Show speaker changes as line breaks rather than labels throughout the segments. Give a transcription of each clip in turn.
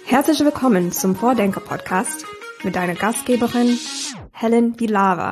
Herzlich willkommen zum Vordenker-Podcast mit deiner Gastgeberin Helen Bilava.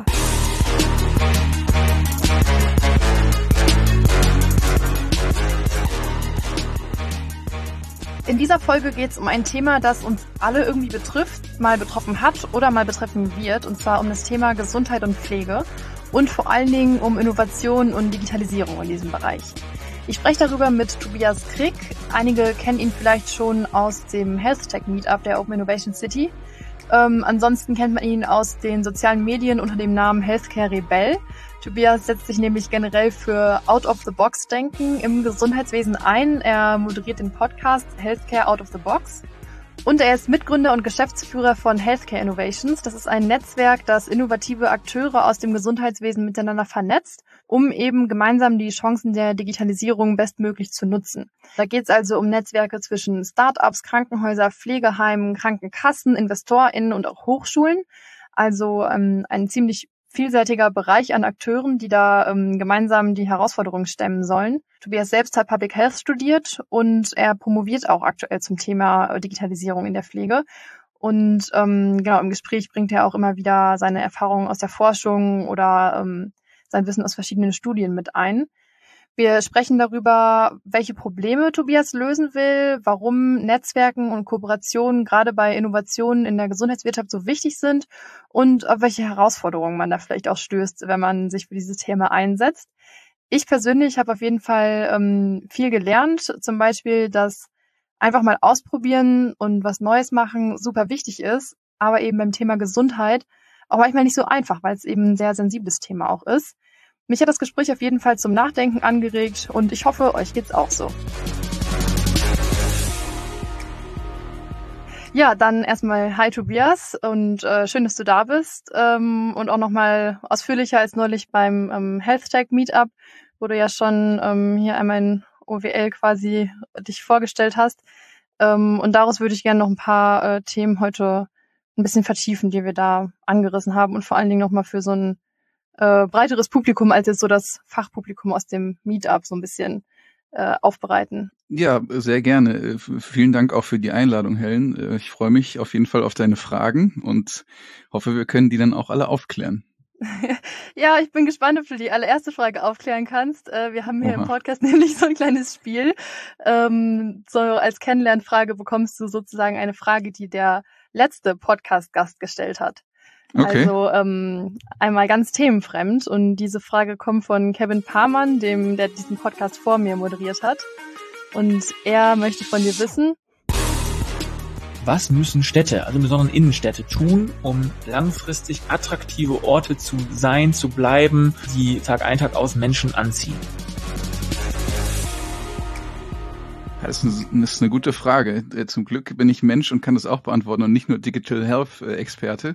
In dieser Folge geht es um ein Thema, das uns alle irgendwie betrifft, mal betroffen hat oder mal betreffen wird, und zwar um das Thema Gesundheit und Pflege und vor allen Dingen um Innovation und Digitalisierung in diesem Bereich. Ich spreche darüber mit Tobias Krick. Einige kennen ihn vielleicht schon aus dem Health Tech Meetup der Open Innovation City. Ansonsten kennt man ihn aus den sozialen Medien unter dem Namen Healthcare Rebell. Tobias setzt sich nämlich generell für Out-of-the-Box-Denken im Gesundheitswesen ein. Er moderiert den Podcast Healthcare Out of the Box. Und er ist Mitgründer und Geschäftsführer von Healthcare Innovations. Das ist ein Netzwerk, das innovative Akteure aus dem Gesundheitswesen miteinander vernetzt, um eben gemeinsam die Chancen der Digitalisierung bestmöglich zu nutzen. Da geht es also um Netzwerke zwischen Start-ups, Krankenhäuser, Pflegeheimen, Krankenkassen, InvestorInnen und auch Hochschulen. Also ein ziemlich vielseitiger Bereich an Akteuren, die da gemeinsam die Herausforderungen stemmen sollen. Tobias selbst hat Public Health studiert und er promoviert auch aktuell zum Thema Digitalisierung in der Pflege. Und genau, im Gespräch bringt er auch immer wieder seine Erfahrungen aus der Forschung oder sein Wissen aus verschiedenen Studien mit ein. Wir sprechen darüber, welche Probleme Tobias lösen will, warum Netzwerken und Kooperationen gerade bei Innovationen in der Gesundheitswirtschaft so wichtig sind und auf welche Herausforderungen man da vielleicht auch stößt, wenn man sich für dieses Thema einsetzt. Ich persönlich habe auf jeden Fall viel gelernt, zum Beispiel, dass einfach mal ausprobieren und was Neues machen super wichtig ist, aber eben beim Thema Gesundheit auch manchmal nicht so einfach, weil es eben ein sehr sensibles Thema auch ist. Mich hat das Gespräch auf jeden Fall zum Nachdenken angeregt und ich hoffe, euch geht's auch so. Ja, dann erstmal hi Tobias und schön, dass du da bist und auch nochmal ausführlicher als neulich beim Health Tech Meetup, wo du ja schon hier einmal in OWL quasi dich vorgestellt hast. Und daraus würde ich gerne noch ein paar Themen heute ein bisschen vertiefen, die wir da angerissen haben und vor allen Dingen nochmal für so ein breiteres Publikum als jetzt so das Fachpublikum aus dem Meetup so ein bisschen aufbereiten.
Ja, sehr gerne. Vielen Dank auch für die Einladung, Helen. Ich freue mich auf jeden Fall auf deine Fragen und hoffe, wir können die dann auch alle aufklären.
Ja, ich bin gespannt, ob du die allererste Frage aufklären kannst. Wir haben hier im Podcast nämlich so ein kleines Spiel. So als Kennenlernfrage bekommst du sozusagen eine Frage, die der letzte Podcast-Gast gestellt hat. Okay. Also einmal ganz themenfremd, und diese Frage kommt von Kevin Parmann, der diesen Podcast vor mir moderiert hat. Und er möchte von dir wissen:
Was müssen Städte, also im Besonderen Innenstädte, tun, um langfristig attraktive Orte zu sein, zu bleiben, die Tag ein, Tag aus Menschen anziehen?
Das ist eine gute Frage. Zum Glück bin ich Mensch und kann das auch beantworten und nicht nur Digital Health Experte.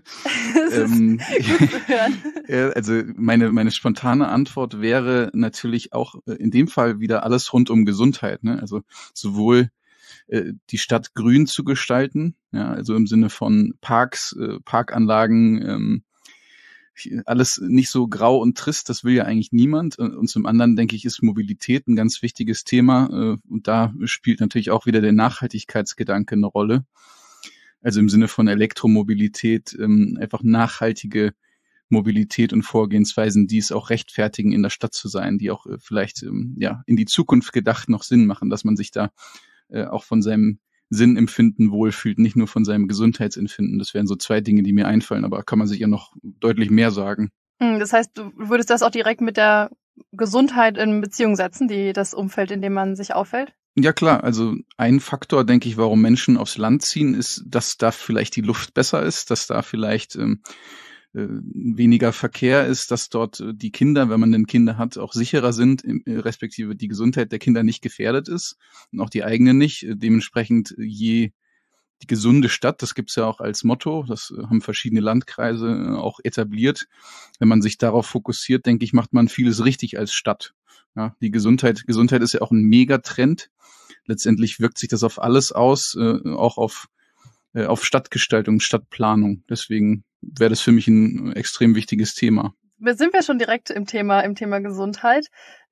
Also meine spontane Antwort wäre natürlich auch in dem Fall wieder alles rund um Gesundheit, ne? Also sowohl die Stadt grün zu gestalten, ja, also im Sinne von Parks, Parkanlagen, alles nicht so grau und trist, das will ja eigentlich niemand. Und zum anderen, denke ich, ist Mobilität ein ganz wichtiges Thema. Und da spielt natürlich auch wieder der Nachhaltigkeitsgedanke eine Rolle. Also im Sinne von Elektromobilität, einfach nachhaltige Mobilität und Vorgehensweisen, die es auch rechtfertigen, in der Stadt zu sein, die auch vielleicht in die Zukunft gedacht noch Sinn machen, dass man sich da auch von seinem Sinnempfinden wohlfühlt, nicht nur von seinem Gesundheitsempfinden. Das wären so zwei Dinge, die mir einfallen, aber kann man sich ja noch deutlich mehr sagen.
Das heißt, du würdest das auch direkt mit der Gesundheit in Beziehung setzen, das Umfeld, in dem man sich aufhält?
Ja klar, also ein Faktor, denke ich, warum Menschen aufs Land ziehen, ist, dass da vielleicht die Luft besser ist, dass da vielleicht weniger Verkehr ist, dass dort die Kinder, wenn man denn Kinder hat, auch sicherer sind, respektive die Gesundheit der Kinder nicht gefährdet ist und auch die eigene nicht. Dementsprechend die gesunde Stadt, das gibt's ja auch als Motto, das haben verschiedene Landkreise auch etabliert. Wenn man sich darauf fokussiert, denke ich, macht man vieles richtig als Stadt. Ja, die Gesundheit ist ja auch ein Megatrend. Letztendlich wirkt sich das auf alles aus, auch auf Stadtgestaltung, Stadtplanung. Deswegen wäre das für mich ein extrem wichtiges Thema.
Sind wir schon direkt im Thema Gesundheit.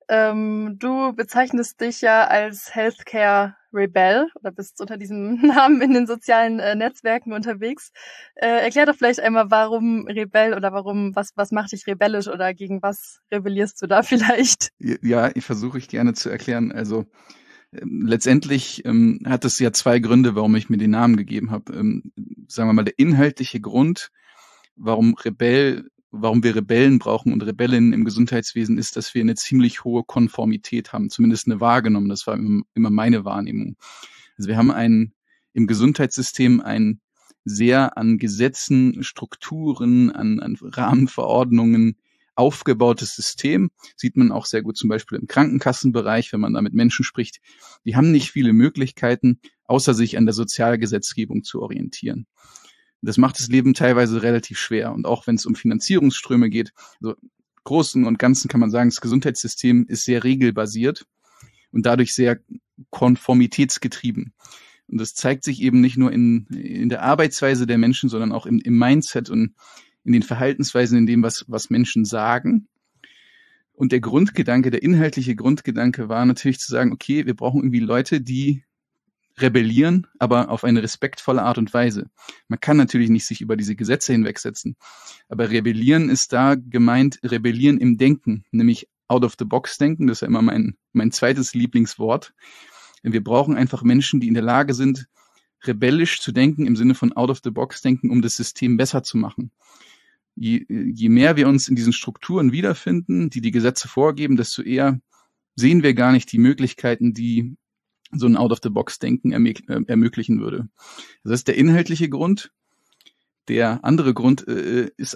du bezeichnest dich ja als Healthcare Rebel oder bist unter diesem Namen in den sozialen Netzwerken unterwegs. Erklär doch vielleicht einmal, warum Rebell oder was macht dich rebellisch oder gegen was rebellierst du da vielleicht?
Ja, versuche ich gerne zu erklären. Also letztendlich hat es ja zwei Gründe, warum ich mir den Namen gegeben habe. Sagen wir mal, der inhaltliche Grund, warum wir Rebellen brauchen und Rebellinnen im Gesundheitswesen, ist, dass wir eine ziemlich hohe Konformität haben, zumindest eine wahrgenommen. Das war immer meine Wahrnehmung. Also wir haben im Gesundheitssystem ein sehr an Gesetzen, Strukturen, an Rahmenverordnungen aufgebautes System. Sieht man auch sehr gut zum Beispiel im Krankenkassenbereich, wenn man da mit Menschen spricht. Die haben nicht viele Möglichkeiten, außer sich an der Sozialgesetzgebung zu orientieren. Das macht das Leben teilweise relativ schwer. Und auch wenn es um Finanzierungsströme geht, also im Großen und Ganzen kann man sagen, das Gesundheitssystem ist sehr regelbasiert und dadurch sehr konformitätsgetrieben. Und das zeigt sich eben nicht nur in der Arbeitsweise der Menschen, sondern auch im Mindset und in den Verhaltensweisen, in dem, was Menschen sagen. Und der inhaltliche Grundgedanke war natürlich zu sagen, okay, wir brauchen irgendwie Leute, die rebellieren, aber auf eine respektvolle Art und Weise. Man kann natürlich nicht sich über diese Gesetze hinwegsetzen, aber rebellieren ist da gemeint, rebellieren im Denken, nämlich out-of-the-box-Denken, das ist ja immer mein zweites Lieblingswort. Wir brauchen einfach Menschen, die in der Lage sind, rebellisch zu denken, im Sinne von out-of-the-box-Denken, um das System besser zu machen. Je mehr wir uns in diesen Strukturen wiederfinden, die Gesetze vorgeben, desto eher sehen wir gar nicht die Möglichkeiten, die so ein Out-of-the-Box-Denken ermöglichen würde. Das ist der inhaltliche Grund. Der andere Grund ist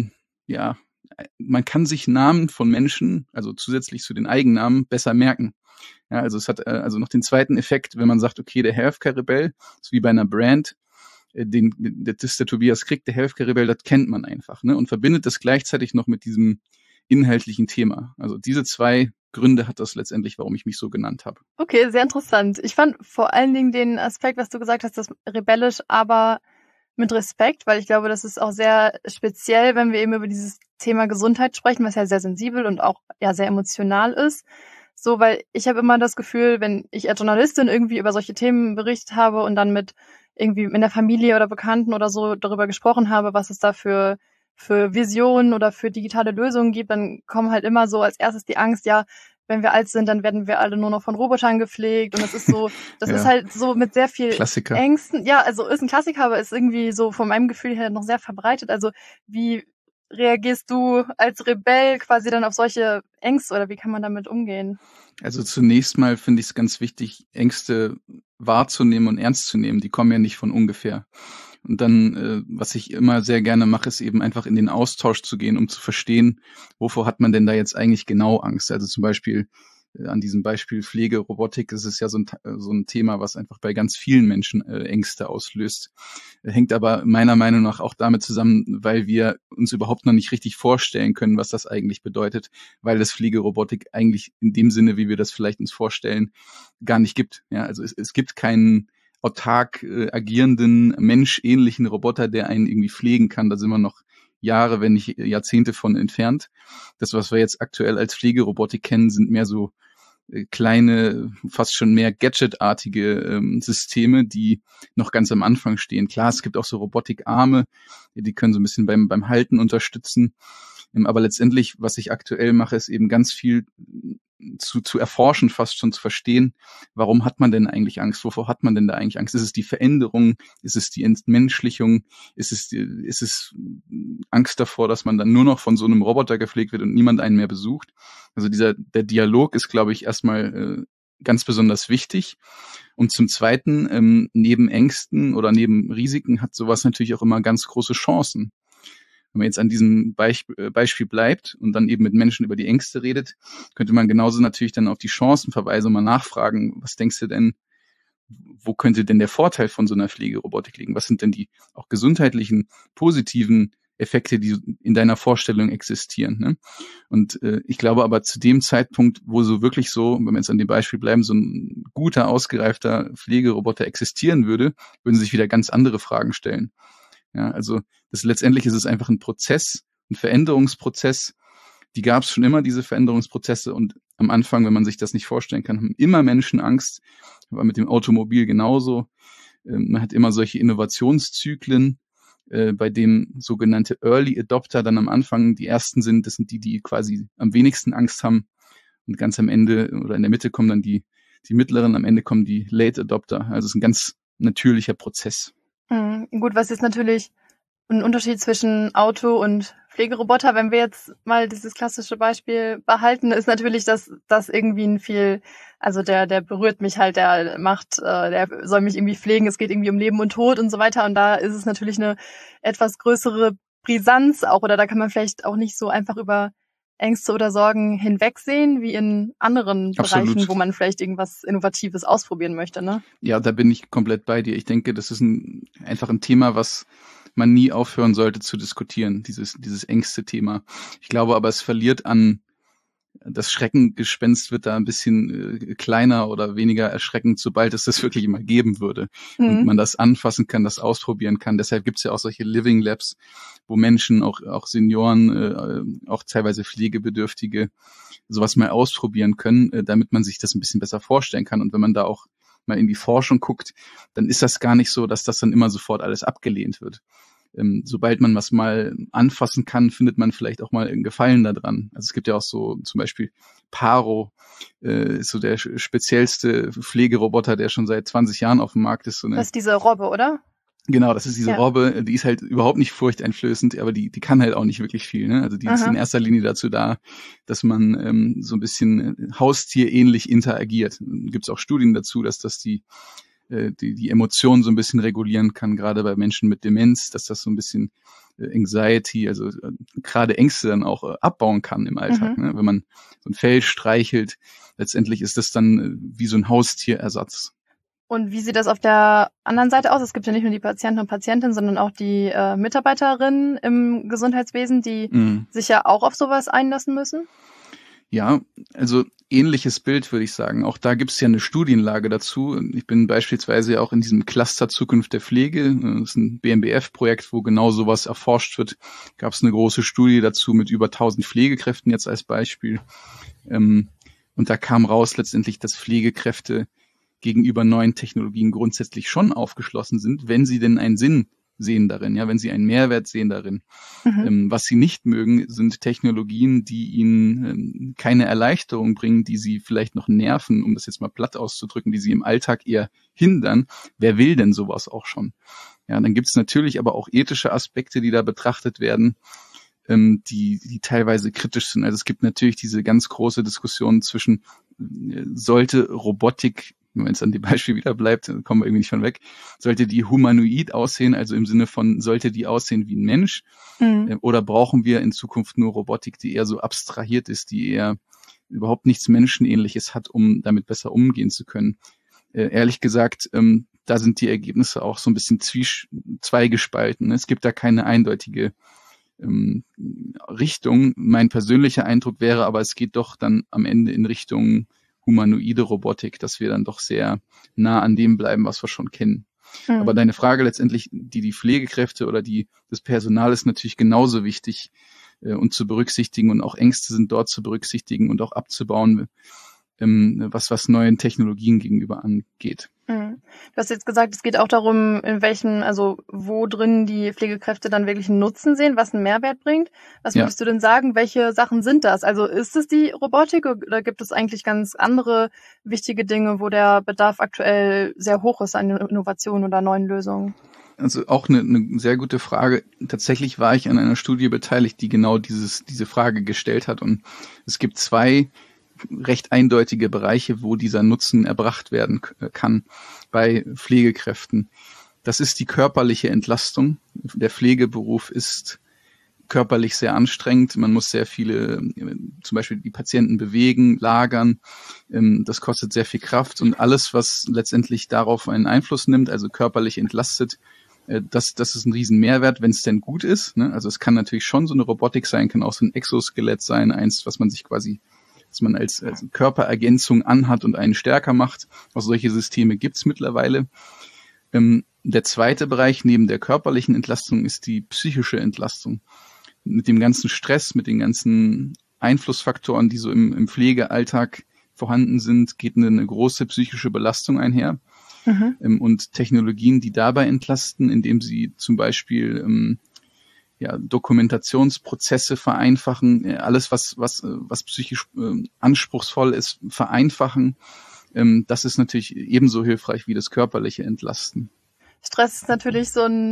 man kann sich Namen von Menschen, also zusätzlich zu den Eigennamen, besser merken. Ja, also es hat also noch den zweiten Effekt, wenn man sagt, okay, der Healthcare Rebell ist wie bei einer Brand, das ist der Tobias Krick, der Healthcare Rebell, das kennt man einfach, ne? Und verbindet das gleichzeitig noch mit diesem inhaltlichen Thema. Also diese zwei Gründe hat das letztendlich, warum ich mich so genannt habe.
Okay, sehr interessant. Ich fand vor allen Dingen den Aspekt, was du gesagt hast, das rebellisch, aber mit Respekt, weil ich glaube, das ist auch sehr speziell, wenn wir eben über dieses Thema Gesundheit sprechen, was ja sehr sensibel und auch ja sehr emotional ist. So, weil ich habe immer das Gefühl, wenn ich als Journalistin irgendwie über solche Themen berichtet habe und dann mit irgendwie in der Familie oder Bekannten oder so darüber gesprochen habe, was es da für Visionen oder für digitale Lösungen gibt, dann kommen halt immer so als erstes die Angst, ja, wenn wir alt sind, dann werden wir alle nur noch von Robotern gepflegt und das ist so, das ist halt so mit sehr viel
Klassiker.
Ängsten. Ja, also ist ein Klassiker, aber ist irgendwie so von meinem Gefühl her noch sehr verbreitet. Also wie reagierst du als Rebell quasi dann auf solche Ängste oder wie kann man damit umgehen?
Also zunächst mal finde ich es ganz wichtig, Ängste wahrzunehmen und ernst zu nehmen. Die kommen ja nicht von ungefähr. Und dann, was ich immer sehr gerne mache, ist eben einfach in den Austausch zu gehen, um zu verstehen, wovor hat man denn da jetzt eigentlich genau Angst. Also zum Beispiel an diesem Beispiel Pflegerobotik ist es ja so ein Thema, was einfach bei ganz vielen Menschen Ängste auslöst. Hängt aber meiner Meinung nach auch damit zusammen, weil wir uns überhaupt noch nicht richtig vorstellen können, was das eigentlich bedeutet, weil es Pflegerobotik eigentlich in dem Sinne, wie wir das vielleicht uns vorstellen, gar nicht gibt. Ja, also es gibt keinen autark agierenden, menschähnlichen Roboter, der einen irgendwie pflegen kann. Da sind wir noch Jahre, wenn nicht Jahrzehnte von entfernt. Das, was wir jetzt aktuell als Pflegerobotik kennen, sind mehr so kleine, fast schon mehr Gadget-artige Systeme, die noch ganz am Anfang stehen. Klar, es gibt auch so Robotikarme, die können so ein bisschen beim Halten unterstützen. Aber letztendlich, was ich aktuell mache, ist eben ganz viel zu erforschen, fast schon zu verstehen, warum hat man denn eigentlich Angst? Wovor hat man denn da eigentlich Angst? Ist es die Veränderung? Ist es die Entmenschlichung? Ist es Angst davor, dass man dann nur noch von so einem Roboter gepflegt wird und niemand einen mehr besucht? Also der Dialog ist, glaube ich, erstmal ganz besonders wichtig. Und zum Zweiten, neben Ängsten oder neben Risiken hat sowas natürlich auch immer ganz große Chancen. Wenn man jetzt an diesem Beispiel bleibt und dann eben mit Menschen über die Ängste redet, könnte man genauso natürlich dann auf die Chancen verweisen und mal nachfragen, was denkst du denn, wo könnte denn der Vorteil von so einer Pflegerobotik liegen? Was sind denn die auch gesundheitlichen, positiven Effekte, die in deiner Vorstellung existieren? Ne? Und ich glaube aber zu dem Zeitpunkt, wo so wirklich so, wenn wir jetzt an dem Beispiel bleiben, so ein guter, ausgereifter Pflegeroboter existieren würde, würden sich wieder ganz andere Fragen stellen. Ja, also letztendlich ist es einfach ein Prozess, ein Veränderungsprozess. Die gab es schon immer, diese Veränderungsprozesse. Und am Anfang, wenn man sich das nicht vorstellen kann, haben immer Menschen Angst. Aber mit dem Automobil genauso. Man hat immer solche Innovationszyklen, bei dem sogenannte Early Adopter dann am Anfang die ersten sind. Das sind die quasi am wenigsten Angst haben. Und ganz am Ende oder in der Mitte kommen dann die mittleren, am Ende kommen die Late Adopter. Also es ist ein ganz natürlicher Prozess.
Gut, was ist natürlich ein Unterschied zwischen Auto und Pflegeroboter, wenn wir jetzt mal dieses klassische Beispiel behalten, ist natürlich, dass das irgendwie ein viel, also der berührt mich halt, der soll mich irgendwie pflegen, es geht irgendwie um Leben und Tod und so weiter, und da ist es natürlich eine etwas größere Brisanz auch, oder da kann man vielleicht auch nicht so einfach über Ängste oder Sorgen hinwegsehen, wie in anderen Bereichen, wo man vielleicht irgendwas Innovatives ausprobieren möchte, ne?
Ja, da bin ich komplett bei dir. Ich denke, das ist einfach ein Thema, was man nie aufhören sollte zu diskutieren, dieses Ängste-Thema. Ich glaube aber, es verliert an, das Schreckengespenst wird da ein bisschen kleiner oder weniger erschreckend, sobald es das wirklich immer geben würde. Und man das anfassen kann, das ausprobieren kann. Deshalb gibt's ja auch solche Living Labs, wo Menschen, auch Senioren, auch teilweise Pflegebedürftige, sowas mal ausprobieren können, damit man sich das ein bisschen besser vorstellen kann. Und wenn man da auch mal in die Forschung guckt, dann ist das gar nicht so, dass das dann immer sofort alles abgelehnt wird. Sobald man was mal anfassen kann, findet man vielleicht auch mal einen Gefallen daran. Also es gibt ja auch so zum Beispiel Paro, ist so der speziellste Pflegeroboter, der schon seit 20 Jahren auf dem Markt ist.
Das ist diese Robbe, oder?
Genau, das ist diese Robbe, die ist halt überhaupt nicht furchteinflößend, aber die kann halt auch nicht wirklich viel, ne? Also die ist in erster Linie dazu da, dass man so ein bisschen haustierähnlich interagiert. Gibt es auch Studien dazu, dass das die Emotionen so ein bisschen regulieren kann, gerade bei Menschen mit Demenz, dass das so ein bisschen Anxiety, also gerade Ängste dann auch abbauen kann im Alltag. Ne? Wenn man so ein Fell streichelt, letztendlich ist das dann wie so ein Haustierersatz.
Und wie sieht das auf der anderen Seite aus? Es gibt ja nicht nur die Patienten und Patientinnen, sondern auch die Mitarbeiterinnen im Gesundheitswesen, die sich ja auch auf sowas einlassen müssen.
Ja, also ähnliches Bild würde ich sagen. Auch da gibt es ja eine Studienlage dazu. Ich bin beispielsweise auch in diesem Cluster Zukunft der Pflege. Das ist ein BMBF-Projekt, wo genau sowas erforscht wird. Gab es eine große Studie dazu mit über 1000 Pflegekräften jetzt als Beispiel. Und da kam raus letztendlich, dass Pflegekräfte gegenüber neuen Technologien grundsätzlich schon aufgeschlossen sind, wenn sie denn einen Sinn sehen darin, ja, wenn sie einen Mehrwert sehen darin. Was sie nicht mögen, sind Technologien, die ihnen keine Erleichterung bringen, die sie vielleicht noch nerven, um das jetzt mal platt auszudrücken, die sie im Alltag eher hindern. Wer will denn sowas auch schon? Ja, dann gibt es natürlich aber auch ethische Aspekte, die da betrachtet werden, die teilweise kritisch sind. Also es gibt natürlich diese ganz große Diskussion zwischen, sollte Robotik, wenn es an dem Beispiel wieder bleibt, kommen wir irgendwie nicht von weg, sollte die humanoid aussehen, also im Sinne von, sollte die aussehen wie ein Mensch, oder brauchen wir in Zukunft nur Robotik, die eher so abstrahiert ist, die eher überhaupt nichts Menschenähnliches hat, um damit besser umgehen zu können. Ehrlich gesagt, da sind die Ergebnisse auch so ein bisschen zweigespalten. Es gibt da keine eindeutige Richtung. Mein persönlicher Eindruck wäre aber, es geht doch dann am Ende in Richtung humanoide Robotik, dass wir dann doch sehr nah an dem bleiben, was wir schon kennen. Aber deine Frage letztendlich, die Pflegekräfte oder das Personal ist natürlich genauso wichtig und zu berücksichtigen, und auch Ängste sind dort zu berücksichtigen und auch abzubauen, was neuen Technologien gegenüber angeht.
Du hast jetzt gesagt, es geht auch darum, wo drin die Pflegekräfte dann wirklich einen Nutzen sehen, was einen Mehrwert bringt. Was würdest du denn sagen? Welche Sachen sind das? Also ist es die Robotik oder gibt es eigentlich ganz andere wichtige Dinge, wo der Bedarf aktuell sehr hoch ist an Innovationen oder neuen Lösungen?
Also auch eine sehr gute Frage. Tatsächlich war ich an einer Studie beteiligt, die genau diese Frage gestellt hat. Und es gibt 2 recht eindeutige Bereiche, wo dieser Nutzen erbracht werden kann bei Pflegekräften. Das ist die körperliche Entlastung. Der Pflegeberuf ist körperlich sehr anstrengend. Man muss sehr viele, zum Beispiel die Patienten bewegen, lagern. Das kostet sehr viel Kraft, und alles, was letztendlich darauf einen Einfluss nimmt, also körperlich entlastet, das ist ein riesen Mehrwert, wenn es denn gut ist. Ne? Also es kann natürlich schon so eine Robotik sein, kann auch so ein Exoskelett sein, eins, was man sich quasi, dass man als Körperergänzung anhat und einen stärker macht. Auch solche Systeme gibt's mittlerweile. Der zweite Bereich neben der körperlichen Entlastung ist die psychische Entlastung. Mit dem ganzen Stress, mit den ganzen Einflussfaktoren, die so im Pflegealltag vorhanden sind, geht eine große psychische Belastung einher. Und Technologien, die dabei entlasten, indem sie zum Beispiel Dokumentationsprozesse vereinfachen, alles was psychisch anspruchsvoll ist, vereinfachen. Das ist natürlich ebenso hilfreich wie das körperliche Entlasten.
Stress ist natürlich so ein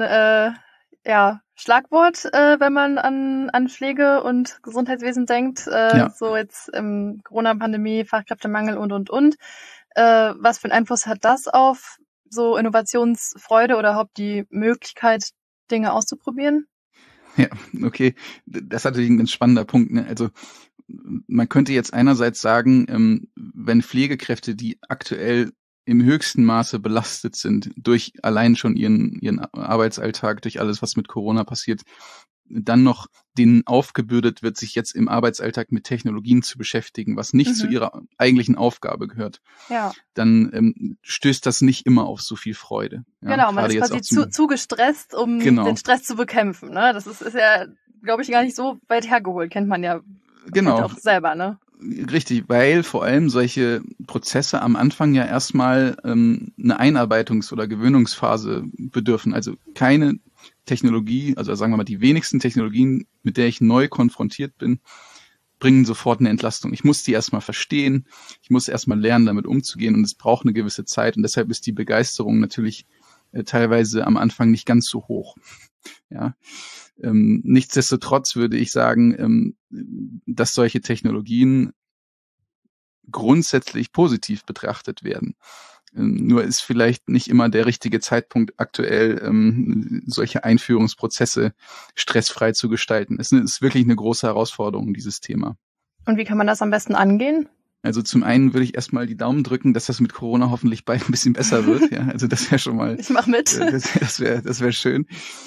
Schlagwort, wenn man an Pflege und Gesundheitswesen denkt. So jetzt Corona-Pandemie, Fachkräftemangel und. Was für einen Einfluss hat das auf so Innovationsfreude oder überhaupt die Möglichkeit, Dinge auszuprobieren?
Ja, okay. Das ist natürlich ein ganz spannender Punkt, ne? Also man könnte jetzt einerseits sagen, wenn Pflegekräfte, die aktuell im höchsten Maße belastet sind durch allein schon ihren Arbeitsalltag, durch alles, was mit Corona passiert, dann noch denen aufgebürdet wird, sich jetzt im Arbeitsalltag mit Technologien zu beschäftigen, was nicht zu ihrer eigentlichen Aufgabe gehört, dann stößt das nicht immer auf so viel Freude. Ja,
genau, man ist quasi zu gestresst, um den Stress zu bekämpfen. Ne? Das ist ja, glaube ich, gar nicht so weit hergeholt, kennt man ja auch selber, ne?
Richtig, weil vor allem solche Prozesse am Anfang ja erstmal eine Einarbeitungs- oder Gewöhnungsphase bedürfen. Also keine Technologie, also sagen wir mal die wenigsten Technologien, mit der ich neu konfrontiert bin, bringen sofort eine Entlastung. Ich muss die erstmal verstehen, ich muss erstmal lernen, damit umzugehen und es braucht eine gewisse Zeit und deshalb ist die Begeisterung natürlich teilweise am Anfang nicht ganz so hoch. Ja. Nichtsdestotrotz würde ich sagen, dass solche Technologien grundsätzlich positiv betrachtet werden. Nur ist vielleicht nicht immer der richtige Zeitpunkt aktuell, solche Einführungsprozesse stressfrei zu gestalten. Es ist wirklich eine große Herausforderung, dieses Thema.
Und wie kann man das am besten angehen?
Also zum einen würde ich erstmal die Daumen drücken, dass das mit Corona hoffentlich bald ein bisschen besser wird. Ja, also das wäre schon mal.
Ich mach mit.
Das wäre schön.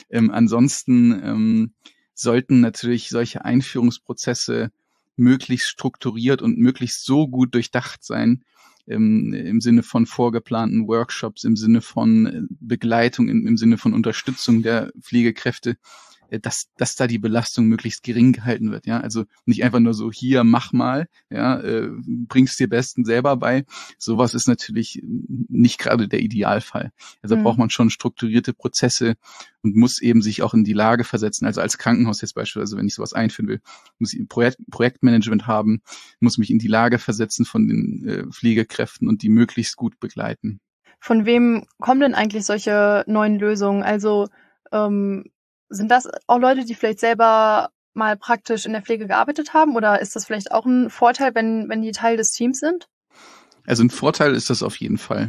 Ansonsten sollten natürlich solche Einführungsprozesse möglichst strukturiert und möglichst so gut durchdacht sein, im Sinne von vorgeplanten Workshops, im Sinne von Begleitung, im Sinne von Unterstützung der Pflegekräfte, dass da die Belastung möglichst gering gehalten wird, ja, also nicht einfach nur so, hier, mach mal, ja, bring's dir besten selber bei, sowas ist natürlich nicht gerade der Idealfall, also braucht man schon strukturierte Prozesse und muss eben sich auch in die Lage versetzen, also als Krankenhaus jetzt beispielsweise, wenn ich sowas einführen will, muss ich Projektmanagement haben, muss mich in die Lage versetzen von den Pflegekräften und die möglichst gut begleiten.
Von wem kommen denn eigentlich solche neuen Lösungen, also sind das auch Leute, die vielleicht selber mal praktisch in der Pflege gearbeitet haben oder ist das vielleicht auch ein Vorteil, wenn die Teil des Teams sind?
Also ein Vorteil ist das auf jeden Fall.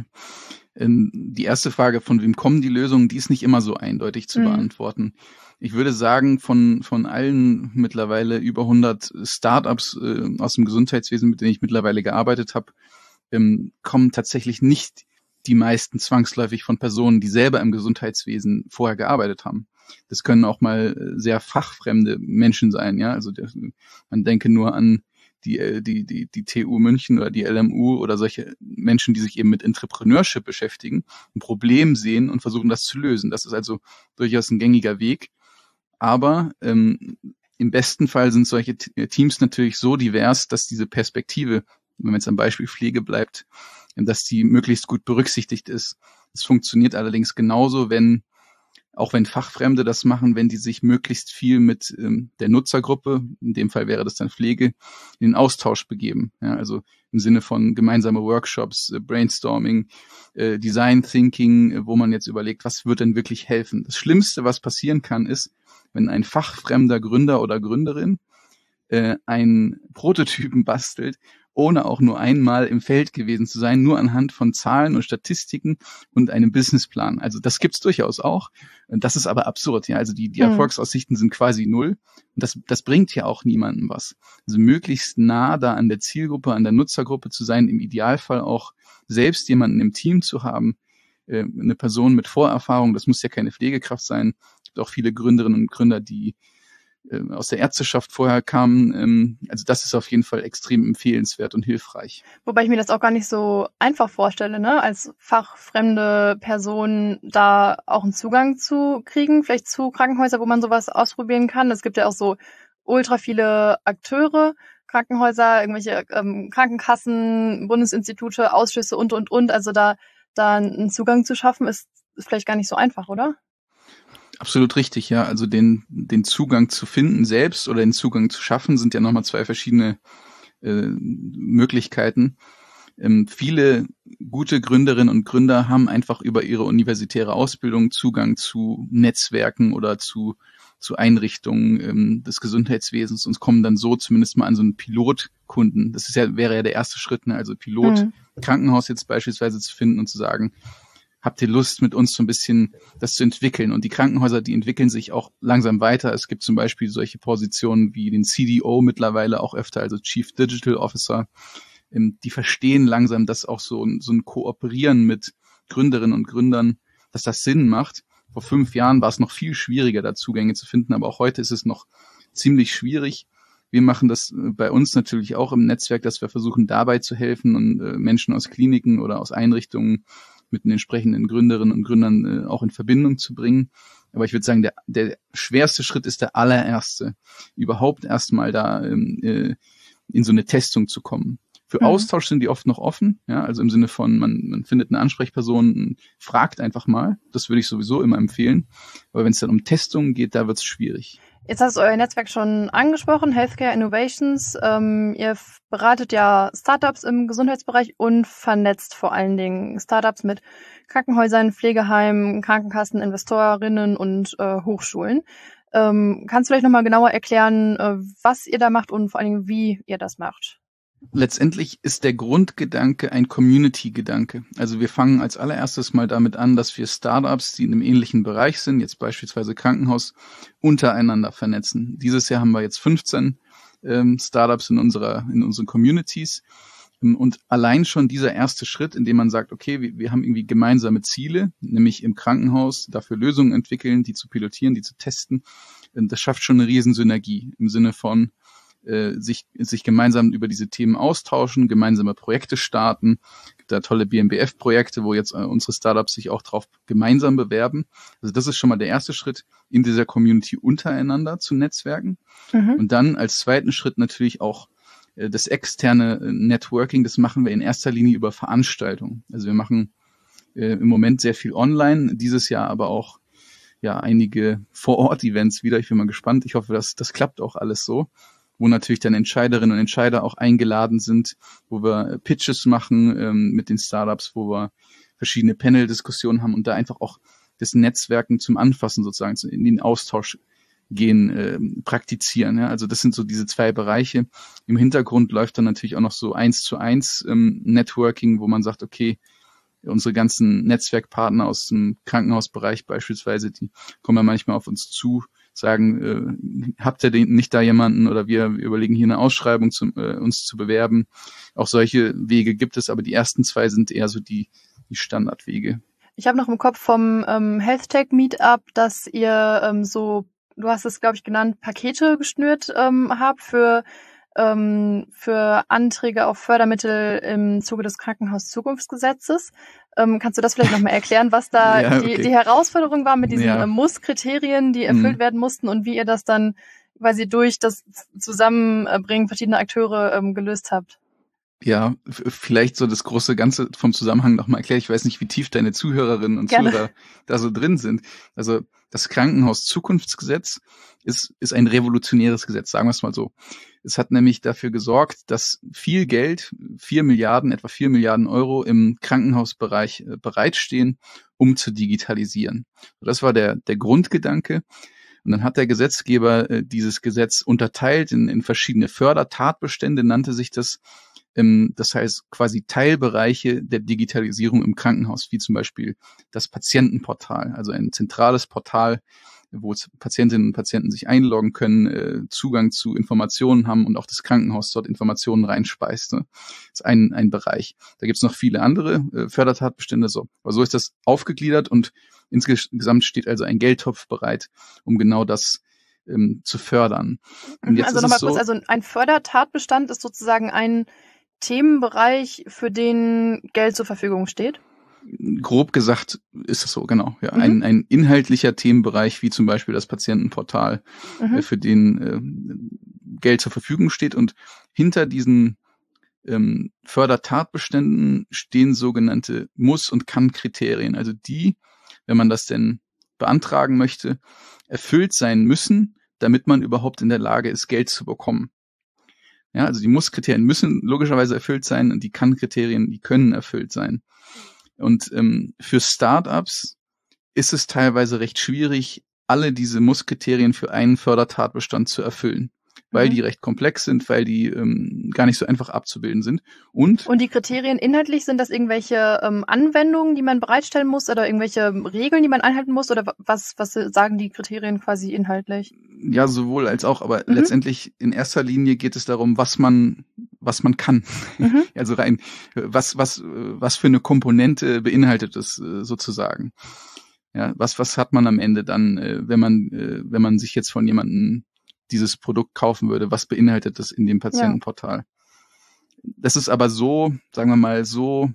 Die erste Frage, von wem kommen die Lösungen, die ist nicht immer so eindeutig zu beantworten. Ich würde sagen, von allen mittlerweile über 100 Startups aus dem Gesundheitswesen, mit denen ich mittlerweile gearbeitet habe, kommen tatsächlich nicht die meisten zwangsläufig von Personen, die selber im Gesundheitswesen vorher gearbeitet haben. Das können auch mal sehr fachfremde Menschen sein, ja. Also man denke nur an die TU München oder die LMU oder solche Menschen, die sich eben mit Entrepreneurship beschäftigen, ein Problem sehen und versuchen, das zu lösen. Das ist also durchaus ein gängiger Weg. Aber im besten Fall sind solche Teams natürlich so divers, dass diese Perspektive, wenn man jetzt am Beispiel Pflege bleibt, dass die möglichst gut berücksichtigt ist. Es funktioniert allerdings genauso, auch wenn Fachfremde das machen, wenn die sich möglichst viel mit der Nutzergruppe, in dem Fall wäre das dann Pflege, in den Austausch begeben. Ja, also im Sinne von gemeinsame Workshops, Brainstorming, Design Thinking, wo man jetzt überlegt, was wird denn wirklich helfen. Das Schlimmste, was passieren kann, ist, wenn ein fachfremder Gründer oder Gründerin einen Prototypen bastelt, ohne auch nur einmal im Feld gewesen zu sein, nur anhand von Zahlen und Statistiken und einem Businessplan. Also das gibt's durchaus auch. Das ist aber absurd. Ja, also die Erfolgsaussichten sind quasi null. Und das bringt ja auch niemandem was. Also möglichst nah da an der Zielgruppe, an der Nutzergruppe zu sein, im Idealfall auch selbst jemanden im Team zu haben, eine Person mit Vorerfahrung. Das muss ja keine Pflegekraft sein. Es gibt auch viele Gründerinnen und Gründer, die aus der Ärzteschaft vorher kamen. Also das ist auf jeden Fall extrem empfehlenswert und hilfreich.
Wobei ich mir das auch gar nicht so einfach vorstelle, ne? Als fachfremde Person da auch einen Zugang zu kriegen, vielleicht zu Krankenhäusern, wo man sowas ausprobieren kann. Es gibt ja auch so ultra viele Akteure. Krankenhäuser, irgendwelche Krankenkassen, Bundesinstitute, Ausschüsse und. Also da einen Zugang zu schaffen, ist vielleicht gar nicht so einfach, oder?
Absolut richtig, ja. Also den Zugang zu finden selbst oder den Zugang zu schaffen, sind ja nochmal zwei verschiedene Möglichkeiten. Viele gute Gründerinnen und Gründer haben einfach über ihre universitäre Ausbildung Zugang zu Netzwerken oder zu Einrichtungen des Gesundheitswesens und kommen dann so zumindest mal an so einen Pilotkunden. Das wäre ja der erste Schritt, ne? Also Krankenhaus jetzt beispielsweise zu finden und zu sagen, habt ihr Lust, mit uns so ein bisschen das zu entwickeln? Und die Krankenhäuser, die entwickeln sich auch langsam weiter. Es gibt zum Beispiel solche Positionen wie den CDO mittlerweile auch öfter, also Chief Digital Officer. Die verstehen langsam, dass auch so ein Kooperieren mit Gründerinnen und Gründern, dass das Sinn macht. Vor 5 Jahren war es noch viel schwieriger, da Zugänge zu finden, aber auch heute ist es noch ziemlich schwierig. Wir machen das bei uns natürlich auch im Netzwerk, dass wir versuchen, dabei zu helfen und Menschen aus Kliniken oder aus Einrichtungen mit den entsprechenden Gründerinnen und Gründern auch in Verbindung zu bringen. Aber ich würde sagen, der schwerste Schritt ist der allererste, überhaupt erstmal da in so eine Testung zu kommen. Für Austausch sind die oft noch offen, ja, also im Sinne von, man findet eine Ansprechperson, fragt einfach mal. Das würde ich sowieso immer empfehlen. Aber wenn es dann um Testungen geht, da wird es schwierig.
Jetzt hast du euer Netzwerk schon angesprochen, Healthcare Innovations. Ihr beratet ja Startups im Gesundheitsbereich und vernetzt vor allen Dingen Startups mit Krankenhäusern, Pflegeheimen, Krankenkassen, Investorinnen und Hochschulen. Kannst du vielleicht nochmal genauer erklären, was ihr da macht und vor allen Dingen, wie ihr das macht?
Letztendlich ist der Grundgedanke ein Community-Gedanke. Also wir fangen als allererstes mal damit an, dass wir Startups, die in einem ähnlichen Bereich sind, jetzt beispielsweise Krankenhaus, untereinander vernetzen. Dieses Jahr haben wir jetzt 15 Startups in unseren Communities. Und allein schon dieser erste Schritt, in dem man sagt, okay, wir haben irgendwie gemeinsame Ziele, nämlich im Krankenhaus dafür Lösungen entwickeln, die zu pilotieren, die zu testen, das schafft schon eine Riesensynergie im Sinne von sich gemeinsam über diese Themen austauschen, gemeinsame Projekte starten. Es gibt da tolle BMBF-Projekte, wo jetzt unsere Startups sich auch drauf gemeinsam bewerben. Also das ist schon mal der erste Schritt, in dieser Community untereinander zu netzwerken. Und dann als zweiten Schritt natürlich auch das externe Networking. Das machen wir in erster Linie über Veranstaltungen. Also wir machen im Moment sehr viel online, dieses Jahr aber auch einige Vor-Ort-Events wieder. Ich bin mal gespannt. Ich hoffe, das klappt auch alles so, wo natürlich dann Entscheiderinnen und Entscheider auch eingeladen sind, wo wir Pitches machen mit den Startups, wo wir verschiedene Panel-Diskussionen haben und da einfach auch das Netzwerken zum Anfassen sozusagen, in den Austausch gehen, praktizieren. Ja? Also das sind so diese 2 Bereiche. Im Hintergrund läuft dann natürlich auch noch so 1:1 Networking, wo man sagt, okay, unsere ganzen Netzwerkpartner aus dem Krankenhausbereich beispielsweise, die kommen ja manchmal auf uns zu, sagen, habt ihr nicht da jemanden oder wir überlegen hier eine Ausschreibung, uns zu bewerben. Auch solche Wege gibt es, aber die ersten 2 sind eher so die Standardwege.
Ich habe noch im Kopf vom Health Tech Meetup, dass ihr du hast es, glaube ich, genannt, Pakete geschnürt habt für Anträge auf Fördermittel im Zuge des Krankenhauszukunftsgesetzes. Kannst du das vielleicht nochmal erklären, was da die Herausforderung war mit diesen Muss-Kriterien, die erfüllt werden mussten und wie ihr das dann quasi durch das Zusammenbringen verschiedener Akteure gelöst habt?
Ja, vielleicht so das große Ganze vom Zusammenhang nochmal erklären. Ich weiß nicht, wie tief deine Zuhörerinnen und Zuhörer da so drin sind. Also das Krankenhauszukunftsgesetz ist ein revolutionäres Gesetz, sagen wir es mal so. Es hat nämlich dafür gesorgt, dass viel Geld, etwa 4 Milliarden Euro im Krankenhausbereich bereitstehen, um zu digitalisieren. Das war der Grundgedanke. Und dann hat der Gesetzgeber dieses Gesetz unterteilt in verschiedene Fördertatbestände, nannte sich das. Das heißt quasi Teilbereiche der Digitalisierung im Krankenhaus, wie zum Beispiel das Patientenportal, also ein zentrales Portal, wo Patientinnen und Patienten sich einloggen können, Zugang zu Informationen haben und auch das Krankenhaus dort Informationen reinspeist. Das ist ein Bereich. Da gibt es noch viele andere Fördertatbestände. Aber so ist das aufgegliedert und insgesamt steht also ein Geldtopf bereit, um genau das zu fördern. Und jetzt
also nochmal kurz, also ein Fördertatbestand ist sozusagen ein Themenbereich, für den Geld zur Verfügung steht?
Grob gesagt ist es so, genau. Ja, ein inhaltlicher Themenbereich, wie zum Beispiel das Patientenportal, für den Geld zur Verfügung steht. Und hinter diesen Fördertatbeständen stehen sogenannte Muss- und Kann-Kriterien. Also die, wenn man das denn beantragen möchte, erfüllt sein müssen, damit man überhaupt in der Lage ist, Geld zu bekommen. Ja, also die Muss-Kriterien müssen logischerweise erfüllt sein und die Kann-Kriterien, die können erfüllt sein. Und für Startups ist es teilweise recht schwierig, alle diese Muss-Kriterien für einen Fördertatbestand zu erfüllen, weil die recht komplex sind, weil die gar nicht so einfach abzubilden sind. Und
die Kriterien inhaltlich, sind das irgendwelche Anwendungen, die man bereitstellen muss oder irgendwelche Regeln, die man einhalten muss? Oder was sagen die Kriterien quasi inhaltlich?
Ja, sowohl als auch, aber letztendlich in erster Linie geht es darum, was man kann. Also rein, was für eine Komponente beinhaltet es sozusagen. Ja, was hat man am Ende dann, wenn man sich jetzt von jemandem dieses Produkt kaufen würde, was beinhaltet das in dem Patientenportal? Ja. Das ist aber so, sagen wir mal, so